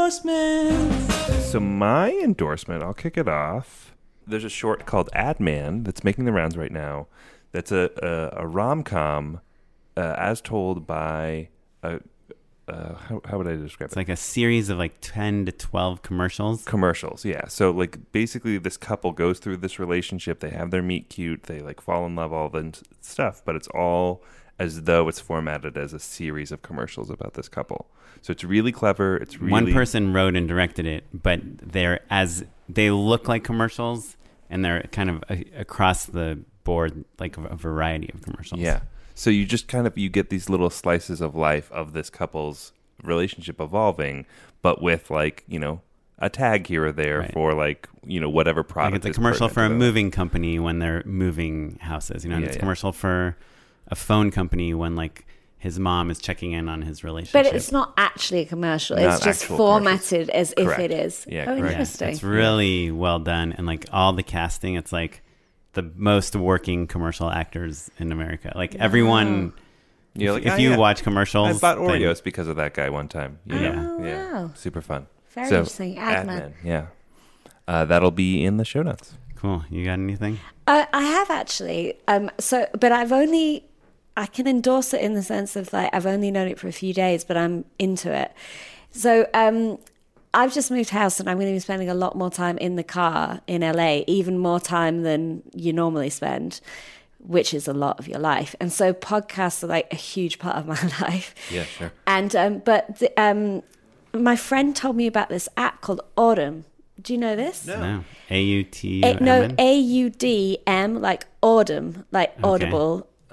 endorsements. So my endorsement, I'll kick it off. There's a short called Ad Man that's making the rounds right now. That's a a, a rom-com uh, as told by a uh, how, how would I describe It's it? like a series of like ten to twelve commercials. Commercials, yeah. So like basically this couple goes through this relationship. They have their meet cute. They like fall in love, all the stuff. But it's all as though it's formatted as a series of commercials about this couple. So it's really clever. It's really One person wrote and directed it, but they're as they look like commercials, and they're kind of a, across the board, like a variety of commercials. Yeah. So you just kind of you get these little slices of life of this couple's relationship evolving, but with like, you know, a tag here or there Right. for like, you know, whatever product. Like it's a is commercial pertinent for a to them. moving company when they're moving houses, you know, and Yeah, it's a yeah. commercial for a phone company when like his mom is checking in on his relationship. But it's not actually a commercial. Not It's just actual formatted as if Correct. it is. Yeah, oh, correct. Yeah, interesting. it's really well done, and like all the casting, it's like the most working commercial actors in America. Like everyone, You're if, like, if "Ah, you yeah, watch I commercials, bought then- Oreos because of that guy one time. You Yeah. know? Oh, yeah. wow. Super fun. Very So, interesting. Ad Man. Ad Man, yeah. Uh, that'll be in the show notes. Cool. You got anything? Uh, I have actually. Um, so, but I've only, I can endorse it in the sense of like, I've only known it for a few days, but I'm into it. So, um, I've just moved house and I'm going to be spending a lot more time in the car in L A, even more time than you normally spend, which is a lot of your life. And so podcasts are like a huge part of my life. Yeah, sure. And, um, but the, um, my friend told me about this app called Autumn. Do you know this? No. A U T. A, no, A U D M, like Autumn, like Okay. Audible.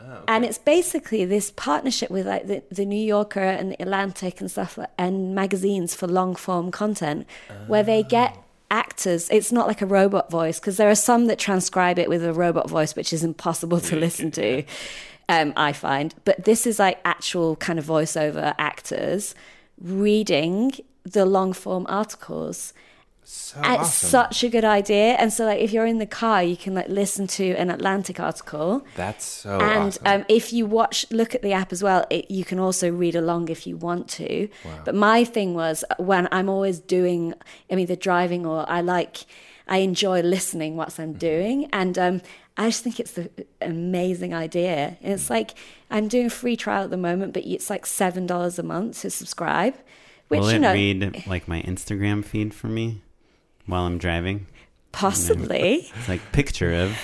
okay. And it's basically this partnership with like the, the New Yorker and the Atlantic and stuff like, and magazines for long form content oh. where they get actors. It's not like a robot voice, because there are some that transcribe it with a robot voice, which is impossible to listen to, um, I find. But this is like actual kind of voiceover actors reading the long form articles. So and it's awesome. such a good idea. And so like if you're in the car, you can like listen to an Atlantic article. That's so and awesome. um, if you watch, look at the app as well, it, you can also read along if you want to. Wow. But my thing was when I'm always doing, I'm either driving or I like, I enjoy listening whilst I'm doing. And um, I just think it's an amazing idea. And it's like, I'm doing a free trial at the moment, but it's like seven dollars a month to subscribe. Which, Will it you know, read like my Instagram feed for me while I'm driving? Possibly. It's like picture of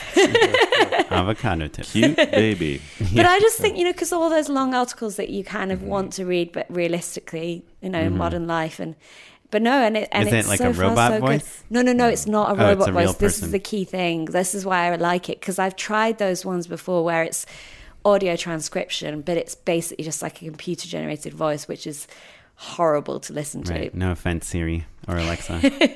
avocado tips. Cute baby. But I just think, you know, because all those long articles that you kind of mm-hmm. want to read, but realistically, you know, mm-hmm. in modern life. and But no, and, it, and is it's it like so a robot far so voice? Good. No, no, no, it's not a oh, robot it's a real voice. This person. is the key thing. This is why I like it, because I've tried those ones before where it's audio transcription, but it's basically just like a computer generated voice, which is horrible to listen to. Right. No offense, Siri or Alexa.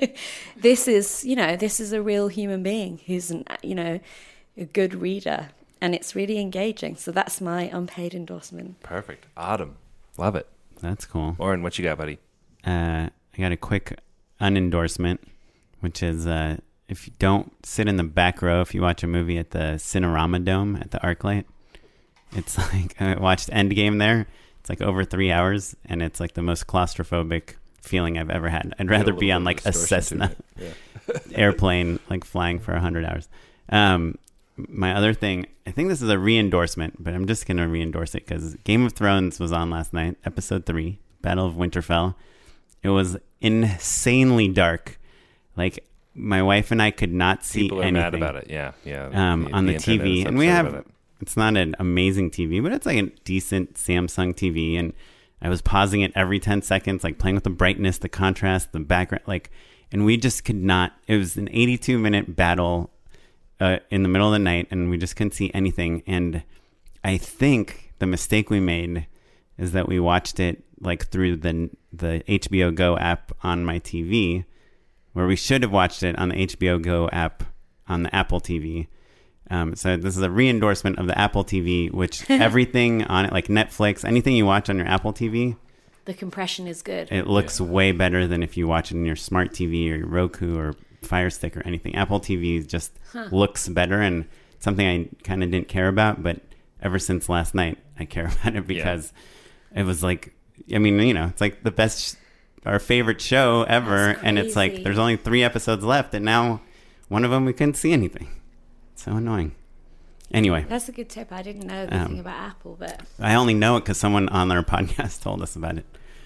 This is, you know, this is a real human being who's, an, you know, a good reader, and it's really engaging. So that's my unpaid endorsement. Perfect. Autumn. Love it. That's cool. Oren, what you got, buddy? Uh, I got a quick unendorsement, which is uh, if you don't sit in the back row if you watch a movie at the Cinerama Dome at the ArcLight. It's like, I watched Endgame there. It's like over three hours, and it's like the most claustrophobic feeling I've ever had. I'd rather be on like a Cessna yeah. airplane, like flying for a hundred hours. Um, my other thing, I think this is a re-endorsement, but I'm just going to re-endorse it because Game of Thrones was on last night, episode three, Battle of Winterfell. It was insanely dark. Like, my wife and I could not see People are anything. mad about it, yeah. yeah. Um, the, on the, the T V. is And we upset have... about it. It's not an amazing T V, but it's like a decent Samsung T V. And I was pausing it every ten seconds, like playing with the brightness, the contrast, the background, like, and we just could not, it was an eighty-two minute battle uh, in the middle of the night, and we just couldn't see anything. And I think the mistake we made is that we watched it like through the, the H B O Go app on my T V, where we should have watched it on the H B O Go app on the Apple T V. Um, so this is a re-endorsement of the Apple T V, which everything on it, like Netflix, anything you watch on your Apple T V, the compression is good. It looks yeah. way better than if you watch it in your smart T V or your Roku or Fire Stick or anything. Apple T V just huh. looks better, and something I kind of didn't care about, but ever since last night, I care about it because yeah. it was like, I mean, you know, it's like the best, our favorite show ever, and it's like there's only three episodes left, and now one of them we couldn't see anything. So annoying. Anyway. That's a good tip. I didn't know anything um, about Apple, but... I only know it because someone on their podcast told us about it.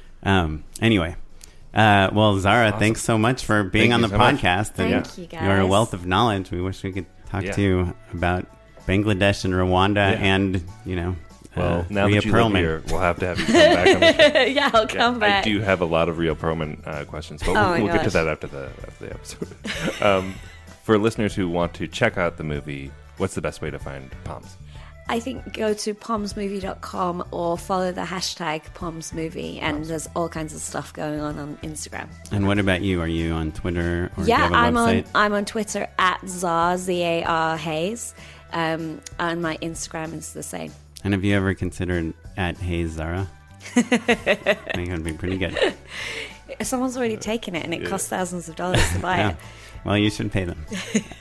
Um, anyway. Uh, well, Zara, awesome. Thanks so much for being Thank on the so podcast. Thank and you, guys. You're a wealth of knowledge. We wish we could talk yeah. to you about Bangladesh and Rwanda yeah. and, you know, Well, uh, now Rhea that you Perlman. live here, we'll have to have you come back on the show. Yeah, I'll come yeah, back. I do have a lot of Rhea Perlman uh, questions, but oh we'll, we'll get to gosh. that after the, after the episode. um, for listeners who want to check out the movie, what's the best way to find Poms? I think go to poms movie dot com or follow the hashtag PomsMovie, and there's all kinds of stuff going on on Instagram. And what about you? Are you on Twitter? Or yeah, do you have a I'm website? on I'm on Twitter at Zar, Z A R Hayes, um, and my Instagram is the same. And have you ever considered at Hayes Zara? I think it would be pretty good. Someone's already taken it, and it costs thousands of dollars to buy yeah. it. Well, you should pay them.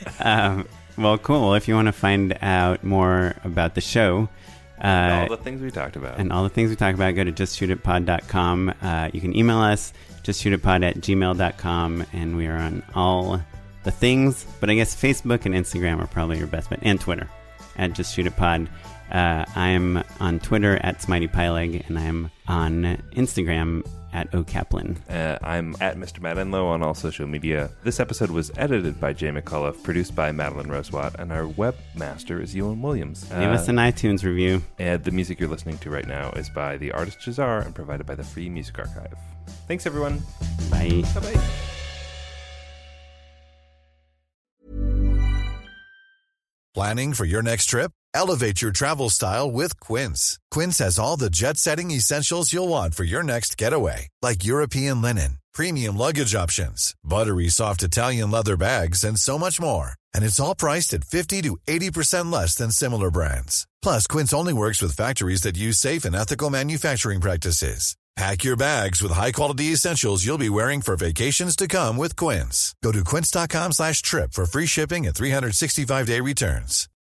um, well, cool. Well, if you want to find out more about the show, uh, and all the things we talked about, and all the things we talked about, go to just shoot it pod dot com. Uh, you can email us, just shoot it pod at gmail dot com, and we are on all the things. But I guess Facebook and Instagram are probably your best bet, and Twitter at just shoot it pod. Uh, I'm on Twitter at Smitey Pyleg, and I'm on Instagram at O Kaplan. Uh, I'm at Mister Matt Enlow on all social media. This episode was edited by Jay McCullough, produced by Madeline Rosewatt, and our webmaster is Ewan Williams. Leave uh, us an iTunes review. And the music you're listening to right now is by the artist Jazar and provided by the Free Music Archive. Thanks, everyone. Bye. Bye-bye. Planning for your next trip? Elevate your travel style with Quince. Quince has all the jet-setting essentials you'll want for your next getaway, like European linen, premium luggage options, buttery soft Italian leather bags, and so much more. And it's all priced at fifty to eighty percent less than similar brands. Plus, Quince only works with factories that use safe and ethical manufacturing practices. Pack your bags with high-quality essentials you'll be wearing for vacations to come with Quince. Go to quince.com slash trip for free shipping and three sixty-five day returns.